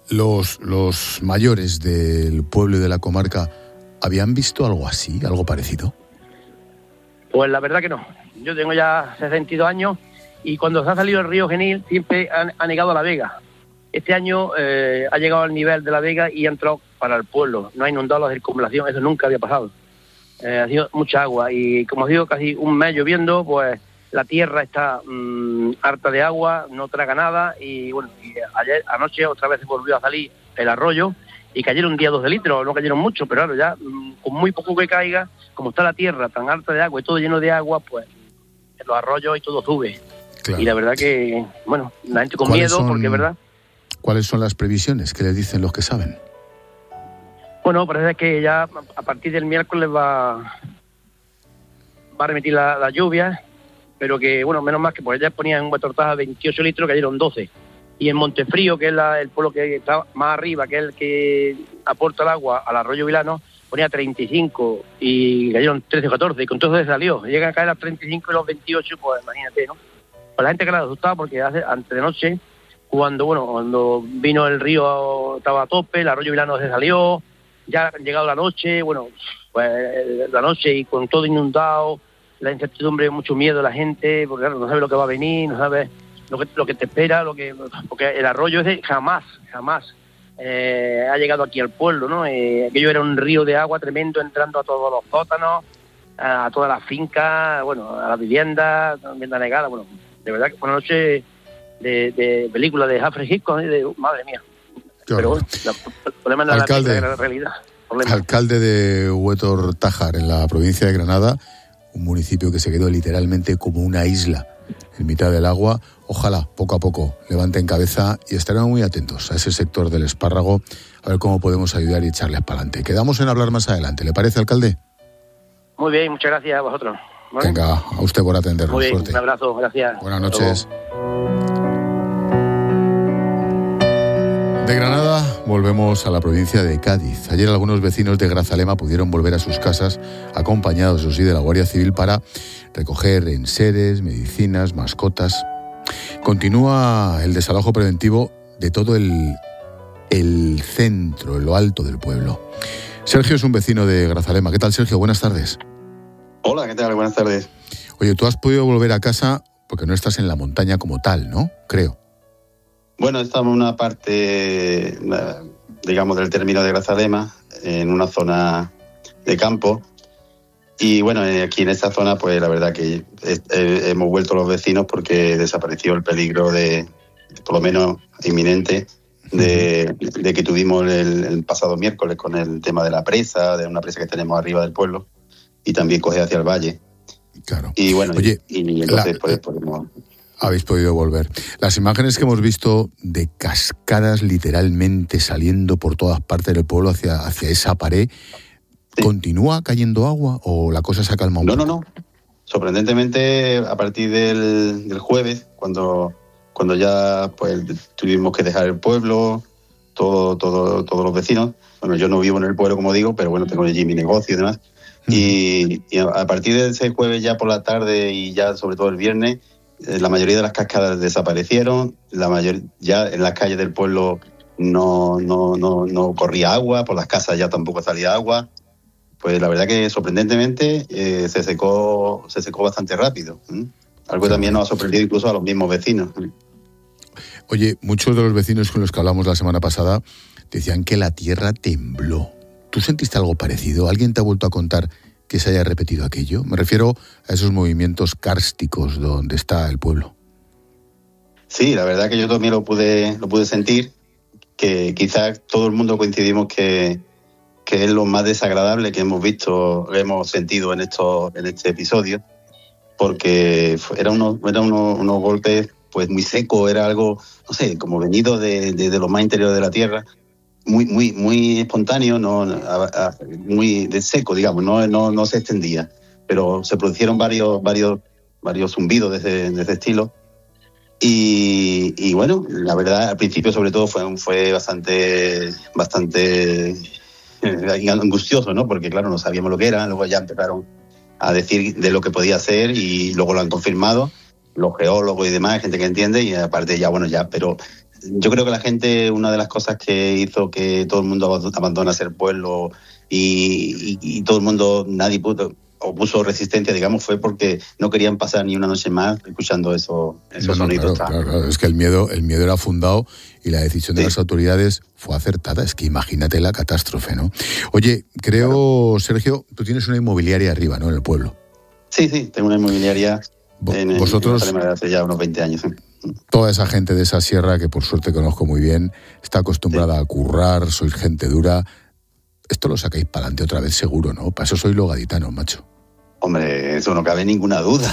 Los mayores del pueblo y de la comarca, ¿habían visto algo así, algo parecido? Pues la verdad que no. Yo tengo ya 62 años y cuando se ha salido el río Genil siempre ha negado a la Vega. Este año ha llegado al nivel de la Vega y ha entrado para el pueblo. No ha inundado la circunvalación, eso nunca había pasado. Ha sido mucha agua y como os digo, casi un mes lloviendo, pues la tierra está harta de agua, no traga nada y bueno, y ayer anoche otra vez volvió a salir el arroyo y cayeron un día 12 litros, no cayeron mucho, pero claro, ya con muy poco que caiga, como está la tierra tan harta de agua y todo lleno de agua, pues en los arroyos y todo sube. Claro. Y la verdad que, bueno, la gente con miedo, porque es verdad. ¿Cuáles son las previsiones que les dicen los que saben? Bueno, parece que ya a partir del miércoles va a remitir la lluvia, pero que, bueno, menos mal que pues ya ponían en Huetortaja 28 litros, cayeron 12. Y en Montefrío, que es el pueblo que está más arriba, que es el que aporta el agua al arroyo Vilano, ponía 35 y cayeron 13 o 14, y con todo eso salió. Llegan a caer a 35 y los 28, pues imagínate, ¿no? Pues la gente que la asustaba porque antes de noche, cuando vino el río estaba a tope, el arroyo Vilano se salió, ya ha llegado la noche, bueno, pues la noche y con todo inundado, la incertidumbre, mucho miedo a la gente, porque claro, no sabe lo que va a venir, no sabe lo que te espera, porque el arroyo ese jamás ha llegado aquí al pueblo, ¿no? Aquello era un río de agua tremendo entrando a todos los sótanos, a todas las fincas, bueno, a las viviendas anegadas, bueno, de verdad que fue una noche de película de Alfred Hitchcock, madre mía. Claro. Pero bueno, el problema es la realidad. Alcalde de Huetortaja, en la provincia de Granada, un municipio que se quedó literalmente como una isla en mitad del agua. Ojalá, poco a poco, levanten cabeza y estarán muy atentos a ese sector del espárrago, a ver cómo podemos ayudar y echarles para adelante. Quedamos en hablar más adelante, ¿le parece, alcalde? Muy bien, muchas gracias a vosotros. ¿Vale? Venga, a usted por atendernos. Muy bien, suerte. Un abrazo, gracias. Buenas noches. De Granada volvemos a la provincia de Cádiz. Ayer algunos vecinos de Grazalema pudieron volver a sus casas acompañados, eso sí, de la Guardia Civil para recoger enseres, medicinas, mascotas. Continúa el desalojo preventivo de todo el centro, en lo alto del pueblo. Sergio es un vecino de Grazalema. ¿Qué tal, Sergio? Buenas tardes. Hola, ¿qué tal? Buenas tardes. Oye, tú has podido volver a casa porque no estás en la montaña como tal, ¿no? Creo. Bueno, estamos en una parte, digamos, del término de Grazalema, en una zona de campo. Y bueno, aquí en esta zona, pues la verdad que hemos vuelto los vecinos porque desapareció el peligro por lo menos inminente, de que tuvimos el pasado miércoles con el tema de la presa, de una presa que tenemos arriba del pueblo, y también coge hacia el valle. Claro. Y bueno, oye, y entonces pues podemos... Habéis podido volver. Las imágenes que hemos visto de cascadas literalmente saliendo por todas partes del pueblo hacia esa pared, ¿Continúa cayendo agua o la cosa se ha calmado un poco? No. Sorprendentemente, a partir del jueves, cuando ya pues tuvimos que dejar el pueblo, todos los vecinos. Bueno, yo no vivo en el pueblo, como digo, pero bueno, tengo allí mi negocio y demás. Y a partir de ese jueves ya por la tarde y ya sobre todo el viernes, la mayoría de las cascadas desaparecieron. Ya en las calles del pueblo no corría agua, por las casas ya tampoco salía agua. Pues la verdad que sorprendentemente se secó bastante rápido. Algo que también nos ha sorprendido incluso a los mismos vecinos. Oye, muchos de los vecinos con los que hablamos la semana pasada decían que la tierra tembló. ¿Tú sentiste algo parecido? ¿Alguien te ha vuelto a contar que se haya repetido aquello? Me refiero a esos movimientos kársticos donde está el pueblo. Sí, la verdad que yo también lo pude sentir, que quizás todo el mundo coincidimos que es lo más desagradable que hemos sentido en este episodio, porque eran unos golpes pues muy secos, era algo, no sé, como venido de lo más interior de la tierra, muy espontáneo, muy de seco, digamos, no se extendía, pero se produjeron varios zumbidos de ese estilo. Y bueno, la verdad, al principio sobre todo fue bastante angustioso, ¿no? Porque claro, no sabíamos lo que era, luego ya empezaron a decir de lo que podía ser y luego lo han confirmado los geólogos y demás, gente que entiende, y aparte pero yo creo que la gente, una de las cosas que hizo que todo el mundo abandonase el pueblo y todo el mundo, nadie opuso resistencia, digamos, fue porque no querían pasar ni una noche más escuchando esos sonidos. Claro. Es que el miedo era fundado y la decisión de las autoridades fue acertada. Es que imagínate la catástrofe, ¿no? Oye, creo, Sergio, tú tienes una inmobiliaria arriba, ¿no?, en el pueblo. Sí, tengo una inmobiliaria vosotros, hace ya unos 20 años. Toda esa gente de esa sierra, que por suerte conozco muy bien, está acostumbrada a currar, sois gente dura. Esto lo sacáis para adelante otra vez seguro, ¿no? Para eso sois los gaditanos, macho. Hombre, eso no cabe ninguna duda.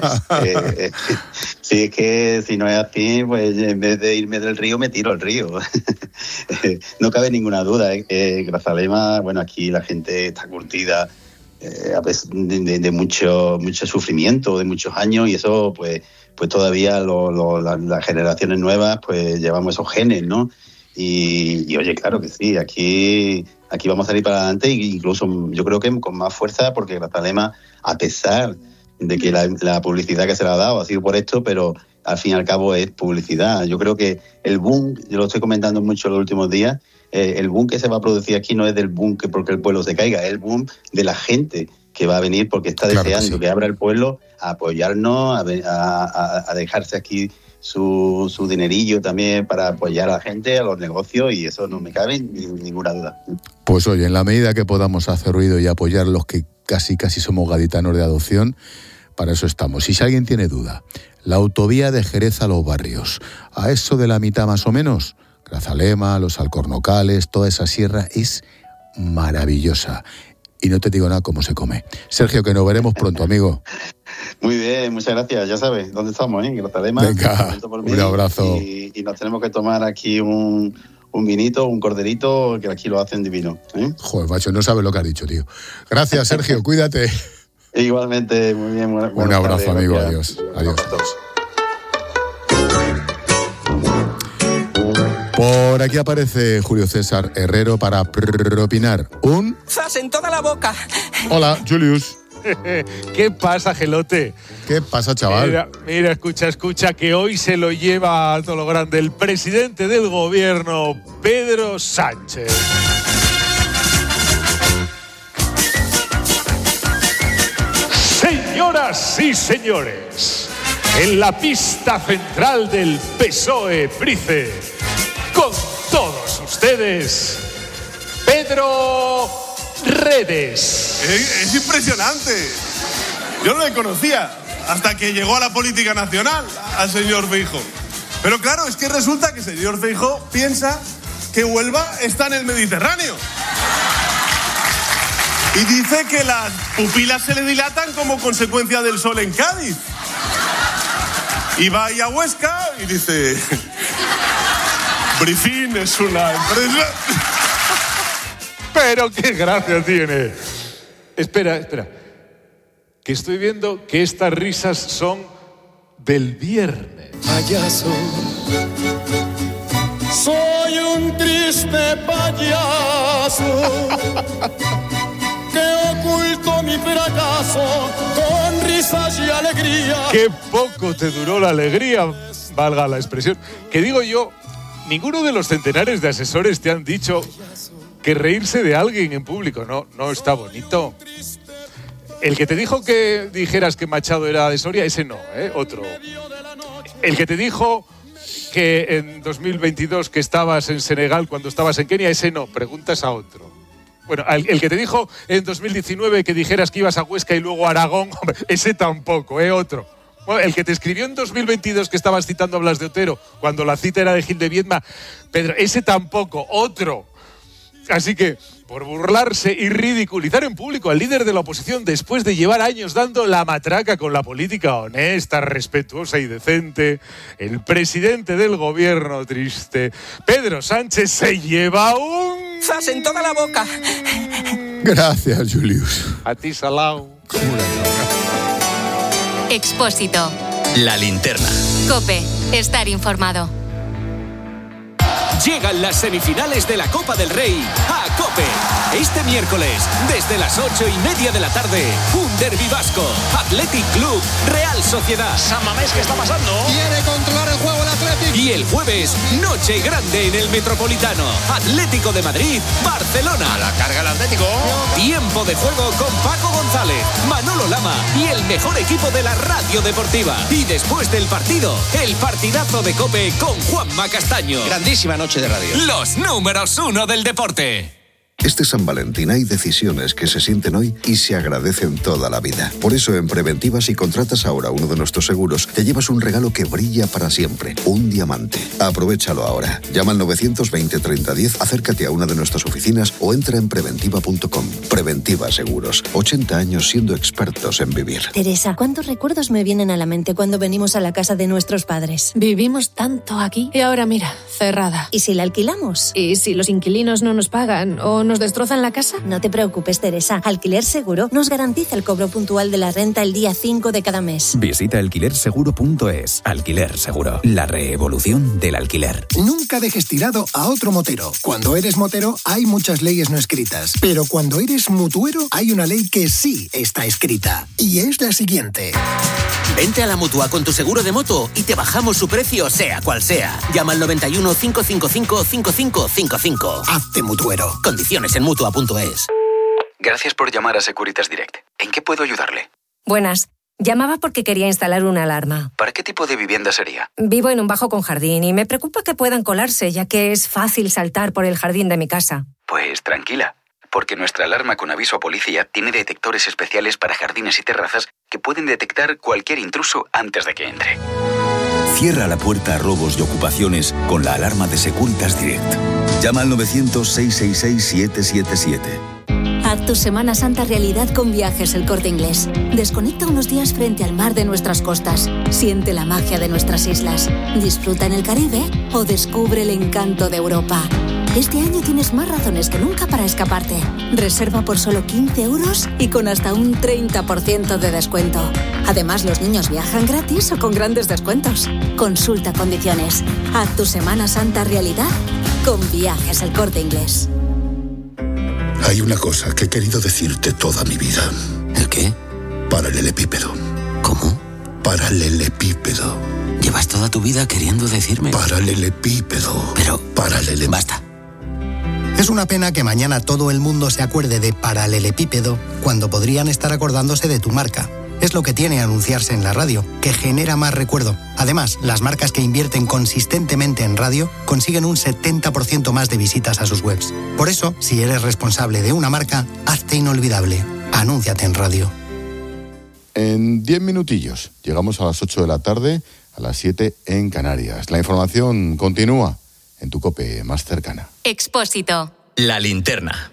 Sí, es que si no es así, pues en vez de irme del río, me tiro al río. No cabe ninguna duda. Grazalema, bueno, aquí la gente está curtida a pesar de mucho sufrimiento, de muchos años, y eso, pues todavía las generaciones nuevas, pues llevamos esos genes, ¿no? Y oye, claro que sí, aquí vamos a salir para adelante, e incluso yo creo que con más fuerza, porque Grazalema, a pesar de que la publicidad que se le ha dado ha sido por esto, pero al fin y al cabo es publicidad. Yo creo que el boom, yo lo estoy comentando mucho en los últimos días, el boom que se va a producir aquí no es del boom porque el pueblo se caiga, es el boom de la gente que va a venir porque está deseando que abra el pueblo a apoyarnos, a dejarse aquí su dinerillo también para apoyar a la gente, a los negocios, y eso no me cabe ninguna duda. Pues oye, en la medida que podamos hacer ruido y apoyar los que casi somos gaditanos de adopción, para eso estamos. Y si alguien tiene duda, la autovía de Jerez a los Barrios, a eso de la mitad más o menos, Grazalema, los Alcornocales, toda esa sierra es maravillosa. Y no te digo nada cómo se come. Sergio, que nos veremos pronto, amigo. Muy bien, muchas gracias. Ya sabes dónde estamos, ¿eh? Grazalema. Venga, un abrazo. Y nos tenemos que tomar aquí un vinito, un corderito, que aquí lo hacen divino, ¿eh? Joder, macho, no sabes lo que has dicho, tío. Gracias, Sergio, cuídate. Igualmente, muy bien. Un abrazo, tardes, amigo. Adiós. Por aquí aparece Julio César Herrero para opinar un... ¡Zas en toda la boca! Hola, Julius. ¿Qué pasa, Gelote? ¿Qué pasa, chaval? Mira, escucha, que hoy se lo lleva a todo lo grande el presidente del gobierno, Pedro Sánchez. Señoras y señores, en la pista central del PSOE Price, con todos ustedes, Pedro Redes. Es impresionante. Yo no le conocía hasta que llegó a la política nacional, al señor Feijóo. Pero claro, es que resulta que el señor Feijóo piensa que Huelva está en el Mediterráneo. Y dice que las pupilas se le dilatan como consecuencia del sol en Cádiz. Y va ahí a Huesca y dice... Briefing es una empresa... Pero qué gracia tiene. Espera. Que estoy viendo que estas risas son del viernes. Payaso, soy un triste payaso que oculto mi fracaso con risas y alegría. Qué poco te duró la alegría, valga la expresión. Que digo yo, ninguno de los centenares de asesores te han dicho que reírse de alguien en público no está bonito. El que te dijo que dijeras que Machado era de Soria, ese no, otro. El que te dijo que en 2022 que estabas en Senegal cuando estabas en Kenia, ese no, preguntas a otro. Bueno, el que te dijo en 2019 que dijeras que ibas a Huesca y luego a Aragón, hombre, ese tampoco, otro. Bueno, el que te escribió en 2022 que estabas citando a Blas de Otero cuando la cita era de Gil de Viedma, Pedro, ese tampoco, otro. Así que, por burlarse y ridiculizar en público al líder de la oposición después de llevar años dando la matraca con la política honesta, respetuosa y decente, el presidente del gobierno triste, Pedro Sánchez, se lleva un... ¡Zas en toda la boca! Gracias, Julius. A ti, Salao. Expósito. La linterna. COPE. Estar informado. Llegan las semifinales de la Copa del Rey a COPE. Este miércoles, desde las 8:30 de la tarde, un derbi vasco. Athletic Club, Real Sociedad. San Mamés, ¿qué está pasando? Quiere controlar el juego el Athletic. Y el jueves, noche grande en el Metropolitano. Atlético de Madrid, Barcelona. A la carga el Atlético. Tiempo de juego con Paco González, Manolo Lama y el mejor equipo de la radio deportiva. Y después del partido, el partidazo de COPE con Juanma Castaño. Grandísima noche de radio. Los números 1 del deporte. Este San Valentín hay decisiones que se sienten hoy y se agradecen toda la vida. Por eso en Preventiva, si contratas ahora uno de nuestros seguros, te llevas un regalo que brilla para siempre, un diamante. Aprovéchalo ahora. Llama al 920-3010, acércate a una de nuestras oficinas o entra en preventiva.com. Preventiva Seguros, 80 años siendo expertos en vivir. Teresa, ¿cuántos recuerdos me vienen a la mente cuando venimos a la casa de nuestros padres? Vivimos tanto aquí y ahora mira, cerrada. ¿Y si la alquilamos? ¿Y si los inquilinos no nos pagan o nos destrozan la casa? No te preocupes, Teresa. Alquiler Seguro nos garantiza el cobro puntual de la renta el día 5 de cada mes. Visita alquilerseguro.es. Alquiler Seguro. La reevolución del alquiler. Nunca dejes tirado a otro motero. Cuando eres motero hay muchas leyes no escritas. Pero cuando eres mutuero hay una ley que sí está escrita. Y es la siguiente. Vente a la Mutua con tu seguro de moto y te bajamos su precio sea cual sea. Llama al 91 555 5555. Hazte mutuero. Condiciones en Mutua.es. Gracias por llamar a Securitas Direct. ¿En qué puedo ayudarle? Buenas. Llamaba porque quería instalar una alarma. ¿Para qué tipo de vivienda sería? Vivo en un bajo con jardín y me preocupa que puedan colarse, ya que es fácil saltar por el jardín de mi casa. Pues tranquila, porque nuestra alarma con aviso a policía tiene detectores especiales para jardines y terrazas que pueden detectar cualquier intruso antes de que entre. Cierra la puerta a robos y ocupaciones con la alarma de Securitas Direct. Llama al 900-666-777. Haz tu Semana Santa realidad con Viajes El Corte Inglés. Desconecta unos días frente al mar de nuestras costas. Siente la magia de nuestras islas. Disfruta en el Caribe o descubre el encanto de Europa. Este año tienes más razones que nunca para escaparte. Reserva por solo 15 euros y con hasta un 30% de descuento. Además, los niños viajan gratis o con grandes descuentos. Consulta condiciones. Haz tu Semana Santa realidad con Viajes El Corte Inglés. Hay una cosa que he querido decirte toda mi vida. ¿El qué? Paralelepípedo. ¿Cómo? Paralelepípedo. ¿Llevas toda tu vida queriendo decirme? Paralelepípedo. Pero... Basta. Es una pena que mañana todo el mundo se acuerde de paralelepípedo cuando podrían estar acordándose de tu marca. Es lo que tiene anunciarse en la radio, que genera más recuerdo. Además, las marcas que invierten consistentemente en radio consiguen un 70% más de visitas a sus webs. Por eso, si eres responsable de una marca, hazte inolvidable. Anúnciate en radio. En 10 minutillos llegamos a las 8 de la tarde, a las 7 en Canarias. La información continúa en tu COPE más cercana. Expósito. La linterna.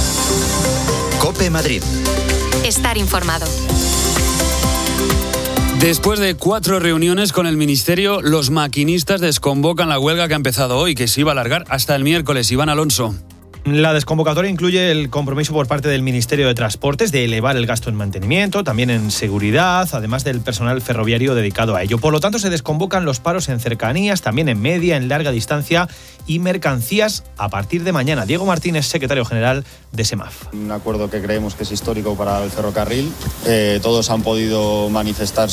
COPE Madrid. Estar informado. Después de 4 reuniones con el Ministerio, los maquinistas desconvocan la huelga que ha empezado hoy, que se iba a alargar hasta el miércoles. Iván Alonso. La desconvocatoria incluye el compromiso por parte del Ministerio de Transportes de elevar el gasto en mantenimiento, también en seguridad, además del personal ferroviario dedicado a ello. Por lo tanto, se desconvocan los paros en cercanías, también en media, en larga distancia y mercancías a partir de mañana. Diego Martínez, secretario general de SEMAF. Un acuerdo que creemos que es histórico para el ferrocarril. Todos han podido manifestar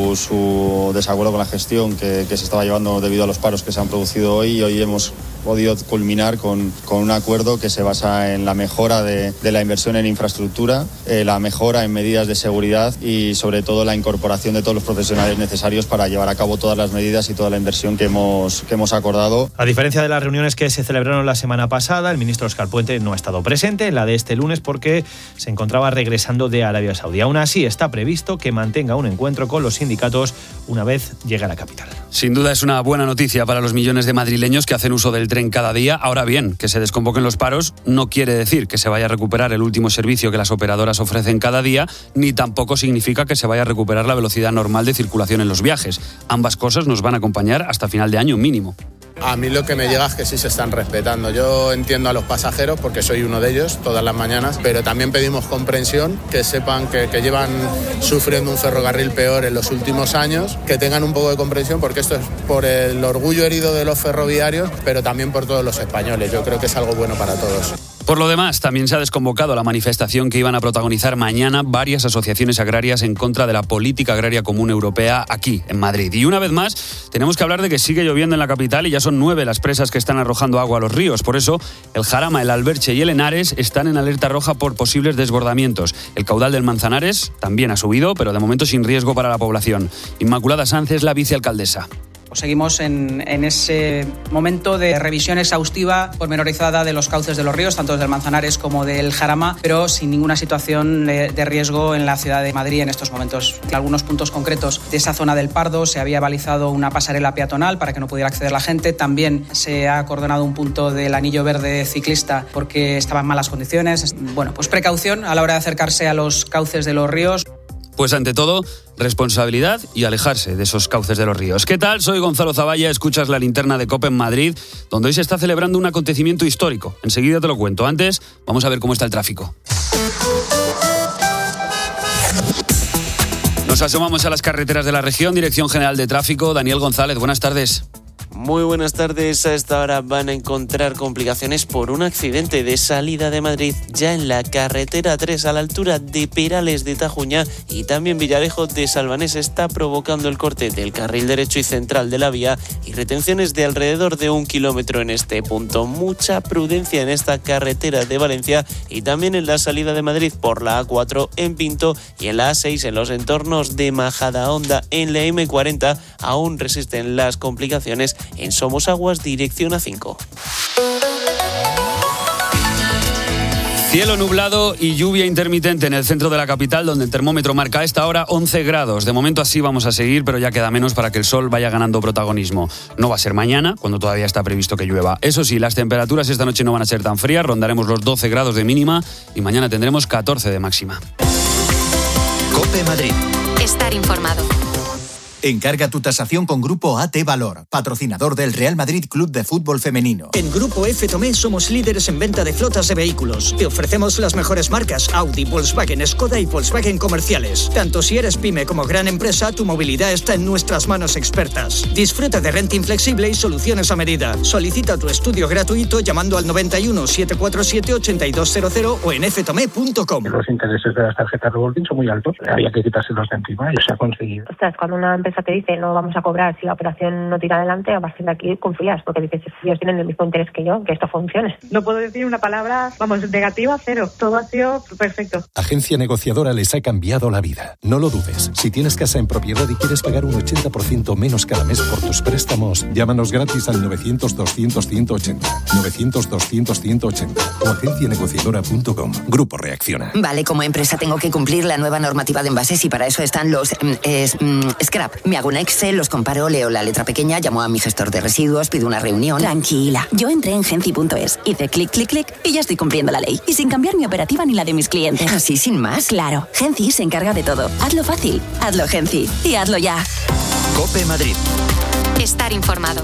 su desacuerdo con la gestión que se estaba llevando debido a los paros que se han producido hoy, y hoy hemos podido culminar con un acuerdo que se basa en la mejora de la inversión en infraestructura, la mejora en medidas de seguridad y sobre todo la incorporación de todos los profesionales necesarios para llevar a cabo todas las medidas y toda la inversión que hemos acordado. A diferencia de las reuniones que se celebraron la semana pasada, el ministro Óscar Puente no ha estado presente en la de este lunes porque se encontraba regresando de Arabia Saudí. Aún así, está previsto que mantenga un encuentro con los sindicatos una vez llegue a la capital. Sin duda es una buena noticia para los millones de madrileños que hacen uso del tren cada día. Ahora bien, que se desconvoquen los paros no quiere decir que se vaya a recuperar el último servicio que las operadoras ofrecen cada día, ni tampoco significa que se vaya a recuperar la velocidad normal de circulación en los viajes. Ambas cosas nos van a acompañar hasta final de año mínimo. A mí lo que me llega es que sí se están respetando. Yo entiendo a los pasajeros porque soy uno de ellos todas las mañanas, pero también pedimos comprensión, que sepan que llevan sufriendo un ferrocarril peor en los últimos años, que tengan un poco de comprensión porque esto es por el orgullo herido de los ferroviarios, pero también por todos los españoles. Yo creo que es algo bueno para todos. Por lo demás, también se ha desconvocado la manifestación que iban a protagonizar mañana varias asociaciones agrarias en contra de la política agraria común europea aquí, en Madrid. Y una vez más, tenemos que hablar de que sigue lloviendo en la capital y ya son 9 las presas que están arrojando agua a los ríos. Por eso, el Jarama, el Alberche y el Henares están en alerta roja por posibles desbordamientos. El caudal del Manzanares también ha subido, pero de momento sin riesgo para la población. Inmaculada Sanz es la vicealcaldesa. Seguimos en ese momento de revisión exhaustiva pormenorizada de los cauces de los ríos, tanto del Manzanares como del Jarama, pero sin ninguna situación de riesgo en la ciudad de Madrid en estos momentos. En algunos puntos concretos de esa zona del Pardo se había balizado una pasarela peatonal para que no pudiera acceder la gente. También se ha acordonado un punto del anillo verde ciclista porque estaba en malas condiciones. Bueno, pues precaución a la hora de acercarse a los cauces de los ríos. Pues ante todo, responsabilidad y alejarse de esos cauces de los ríos. ¿Qué tal? Soy Gonzalo Zavalla, escuchas la linterna de COPE en Madrid, donde hoy se está celebrando un acontecimiento histórico. Enseguida te lo cuento. Antes, vamos a ver cómo está el tráfico. Nos asomamos a las carreteras de la región. Dirección General de Tráfico, Daniel González. Buenas tardes. Muy buenas tardes. A esta hora van a encontrar complicaciones por un accidente de salida de Madrid ya en la carretera 3 a la altura de Perales de Tajuña, y también Villarejo de Salvanés está provocando el corte del carril derecho y central de la vía y retenciones de alrededor de 1 kilómetro en este punto. Mucha prudencia en esta carretera de Valencia y también en la salida de Madrid por la A4 en Pinto y en la A6 en los entornos de Majadahonda. En la M40 aún resisten las complicaciones en Somosaguas, dirección A5. Cielo nublado y lluvia intermitente en el centro de la capital, donde el termómetro marca a esta hora 11 grados. De momento así vamos a seguir, pero ya queda menos para que el sol vaya ganando protagonismo. No va a ser mañana, cuando todavía está previsto que llueva. Eso sí, las temperaturas esta noche no van a ser tan frías, rondaremos los 12 grados de mínima y mañana tendremos 14 de máxima. COPE Madrid. Estar informado. Encarga tu tasación con Grupo AT Valor, patrocinador del Real Madrid Club de Fútbol Femenino. En Grupo F Tomé somos líderes en venta de flotas de vehículos. Te ofrecemos las mejores marcas Audi, Volkswagen, Skoda y Volkswagen comerciales. Tanto si eres pyme como gran empresa, tu movilidad está en nuestras manos expertas. Disfruta de renting flexible y soluciones a medida. Solicita tu estudio gratuito llamando al 91 747 8200 o en ftome.com. Los intereses de las tarjetas revolving son muy altos. Había que quitárselos de encima y se ha conseguido. Ostras, cuando una empresa te dice no vamos a cobrar si la operación no tira adelante, a partir de aquí confías, porque dices, ellos tienen el mismo interés que yo, que esto funcione. No puedo decir una palabra, negativa, cero. Todo ha sido perfecto. Agencia Negociadora les ha cambiado la vida. No lo dudes. Si tienes casa en propiedad y quieres pagar un 80% menos cada mes por tus préstamos, llámanos gratis al 900-200-180. 900-200-180 o agencianegociadora.com. Grupo Reacciona. Vale, como empresa tengo que cumplir la nueva normativa de envases y para eso están los scrap. Me hago un Excel, los comparo, leo la letra pequeña, llamo a mi gestor de residuos, pido una reunión. Tranquila, yo entré en Genci.es, hice clic, clic, clic y ya estoy cumpliendo la ley. Y sin cambiar mi operativa ni la de mis clientes. ¿Así sin más? Claro, Genci se encarga de todo. Hazlo fácil, hazlo Genci y hazlo ya. COPE Madrid. Estar informado.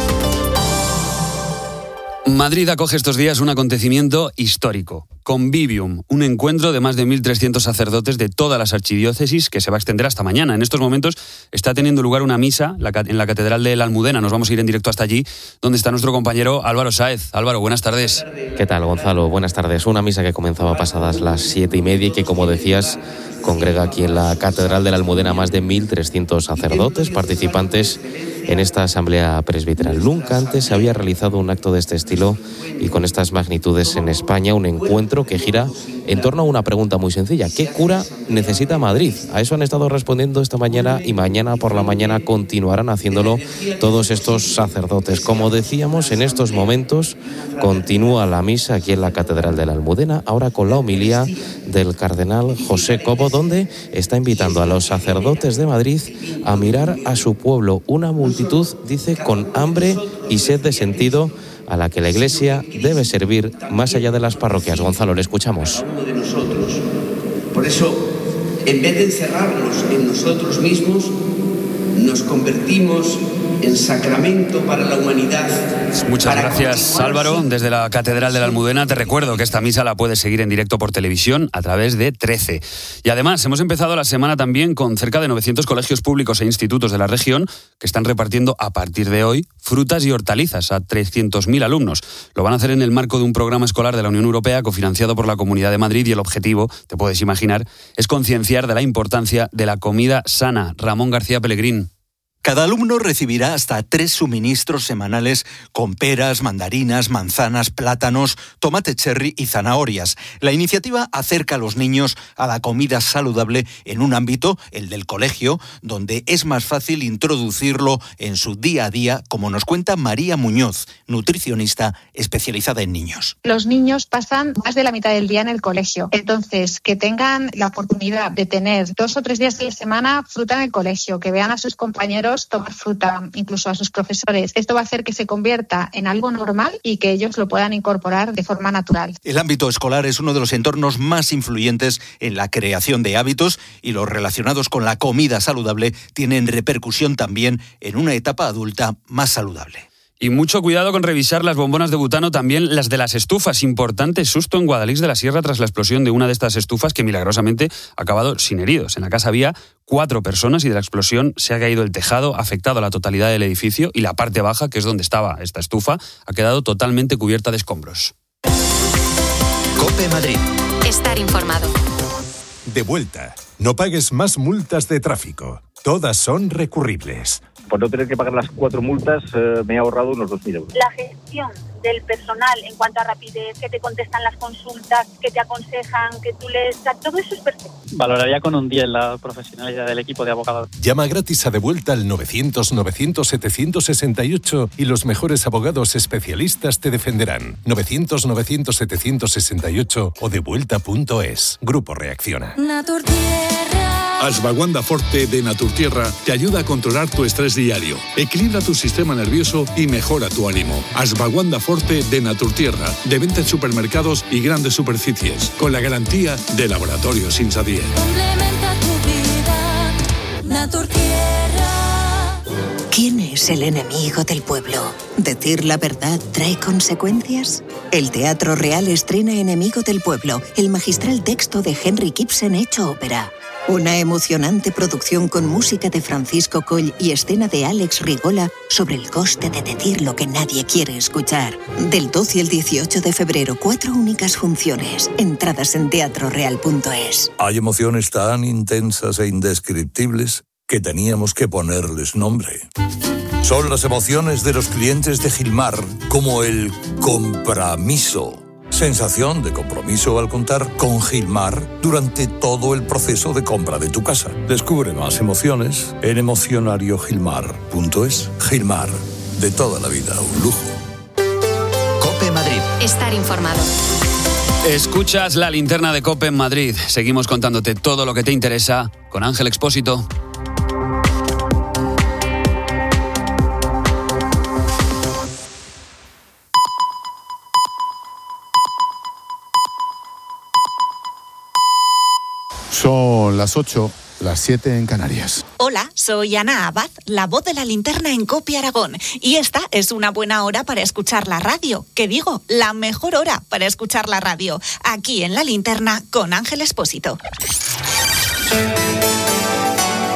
Madrid acoge estos días un acontecimiento histórico. Convivium, un encuentro de más de 1.300 sacerdotes de todas las archidiócesis que se va a extender hasta mañana. En estos momentos está teniendo lugar una misa en la Catedral de la Almudena. Nos vamos a ir en directo hasta allí, donde está nuestro compañero Álvaro Sáez. Álvaro, buenas tardes. ¿Qué tal, Gonzalo? Buenas tardes. Una misa que comenzaba pasadas las 7:30 y que, como decías, congrega aquí en la Catedral de la Almudena más de 1.300 sacerdotes participantes en esta asamblea presbiteral. Nunca antes se había realizado un acto de este estilo y con estas magnitudes en España, un encuentro que gira en torno a una pregunta muy sencilla: ¿qué cura necesita Madrid? A eso han estado respondiendo esta mañana y mañana por la mañana continuarán haciéndolo todos estos sacerdotes. Como decíamos, en estos momentos continúa la misa aquí en la Catedral de la Almudena, ahora con la homilía del cardenal José Cobo, donde está invitando a los sacerdotes de Madrid a mirar a su pueblo, una multitud, dice, con hambre y sed de sentido, a la que la Iglesia debe servir más allá de las parroquias. Gonzalo, le escuchamos. De nosotros. Por eso, en vez de encerrarnos en nosotros mismos, nos convertimos en sacramento para la humanidad. Muchas gracias, Álvaro. Desde la Catedral de la Almudena te recuerdo que esta misa la puedes seguir en directo por televisión a través de 13. Y además hemos empezado la semana también con cerca de 900 colegios públicos e institutos de la región que están repartiendo a partir de hoy frutas y hortalizas a 300.000 alumnos. Lo van a hacer en el marco de un programa escolar de la Unión Europea cofinanciado por la Comunidad de Madrid, y el objetivo, te puedes imaginar, es concienciar de la importancia de la comida sana. Ramón García Pellegrín. Cada alumno recibirá hasta 3 suministros semanales con peras, mandarinas, manzanas, plátanos, tomate cherry y zanahorias. La iniciativa acerca a los niños a la comida saludable en un ámbito, el del colegio, donde es más fácil introducirlo en su día a día, como nos cuenta María Muñoz, nutricionista especializada en niños. Los niños pasan más de la mitad del día en el colegio, entonces que tengan la oportunidad de tener 2 o 3 días de la semana fruta en el colegio, que vean a sus compañeros tomar fruta, incluso a sus profesores. Esto va a hacer que se convierta en algo normal y que ellos lo puedan incorporar de forma natural. El ámbito escolar es uno de los entornos más influyentes en la creación de hábitos, y los relacionados con la comida saludable tienen repercusión también en una etapa adulta más saludable. Y mucho cuidado con revisar las bombonas de butano, también las de las estufas. Importante susto en Guadalix de la Sierra tras la explosión de una de estas estufas que milagrosamente ha acabado sin heridos. En la casa había 4 personas y de la explosión se ha caído el tejado, ha afectado a la totalidad del edificio, y la parte baja, que es donde estaba esta estufa, ha quedado totalmente cubierta de escombros. COPE Madrid. Estar informado. De vuelta. No pagues más multas de tráfico. Todas son recurribles. Por no tener que pagar las 4 multas, me he ahorrado unos 2.000 euros. La gestión del personal en cuanto a rapidez, que te contestan las consultas, que te aconsejan, que tú lees, todo eso es perfecto. Valoraría con un 10 la profesionalidad del equipo de abogados. Llama gratis a De Vuelta al 900-900-768 y los mejores abogados especialistas te defenderán. 900-900-768 o devuelta.es. Grupo Reacciona. Ashwagandha Forte de Naturtierra te ayuda a controlar tu estrés diario, equilibra tu sistema nervioso y mejora tu ánimo. Ashwagandha Forte de Naturtierra, de venta en supermercados y grandes superficies, con la garantía de Laboratorios Insadier. Complementa tu vida, Naturtierra. ¿Quién es el enemigo del pueblo? ¿Decir la verdad trae consecuencias? El Teatro Real estrena Enemigo del Pueblo, el magistral texto de Henrik Ibsen hecho ópera. Una emocionante producción con música de Francisco Coll y escena de Alex Rigola sobre el coste de decir lo que nadie quiere escuchar. Del 12 al 18 de febrero, 4 únicas funciones. Entradas en teatroreal.es. Hay emociones tan intensas e indescriptibles que teníamos que ponerles nombre. Son las emociones de los clientes de Gilmar, como el compromiso. Sensación de compromiso al contar con Gilmar durante todo el proceso de compra de tu casa. Descubre más emociones en emocionariogilmar.es. Gilmar, de toda la vida, un lujo. COPE Madrid. Estar informado. Escuchas la linterna de COPE en Madrid. Seguimos contándote todo lo que te interesa con Ángel Expósito. Son las 8, las 7 en Canarias. Hola, soy Ana Abad, la voz de la linterna en COPE Aragón. Y esta es una buena hora para escuchar la radio. ¿Qué digo? La mejor hora para escuchar la radio. Aquí en La Linterna con Ángel Expósito.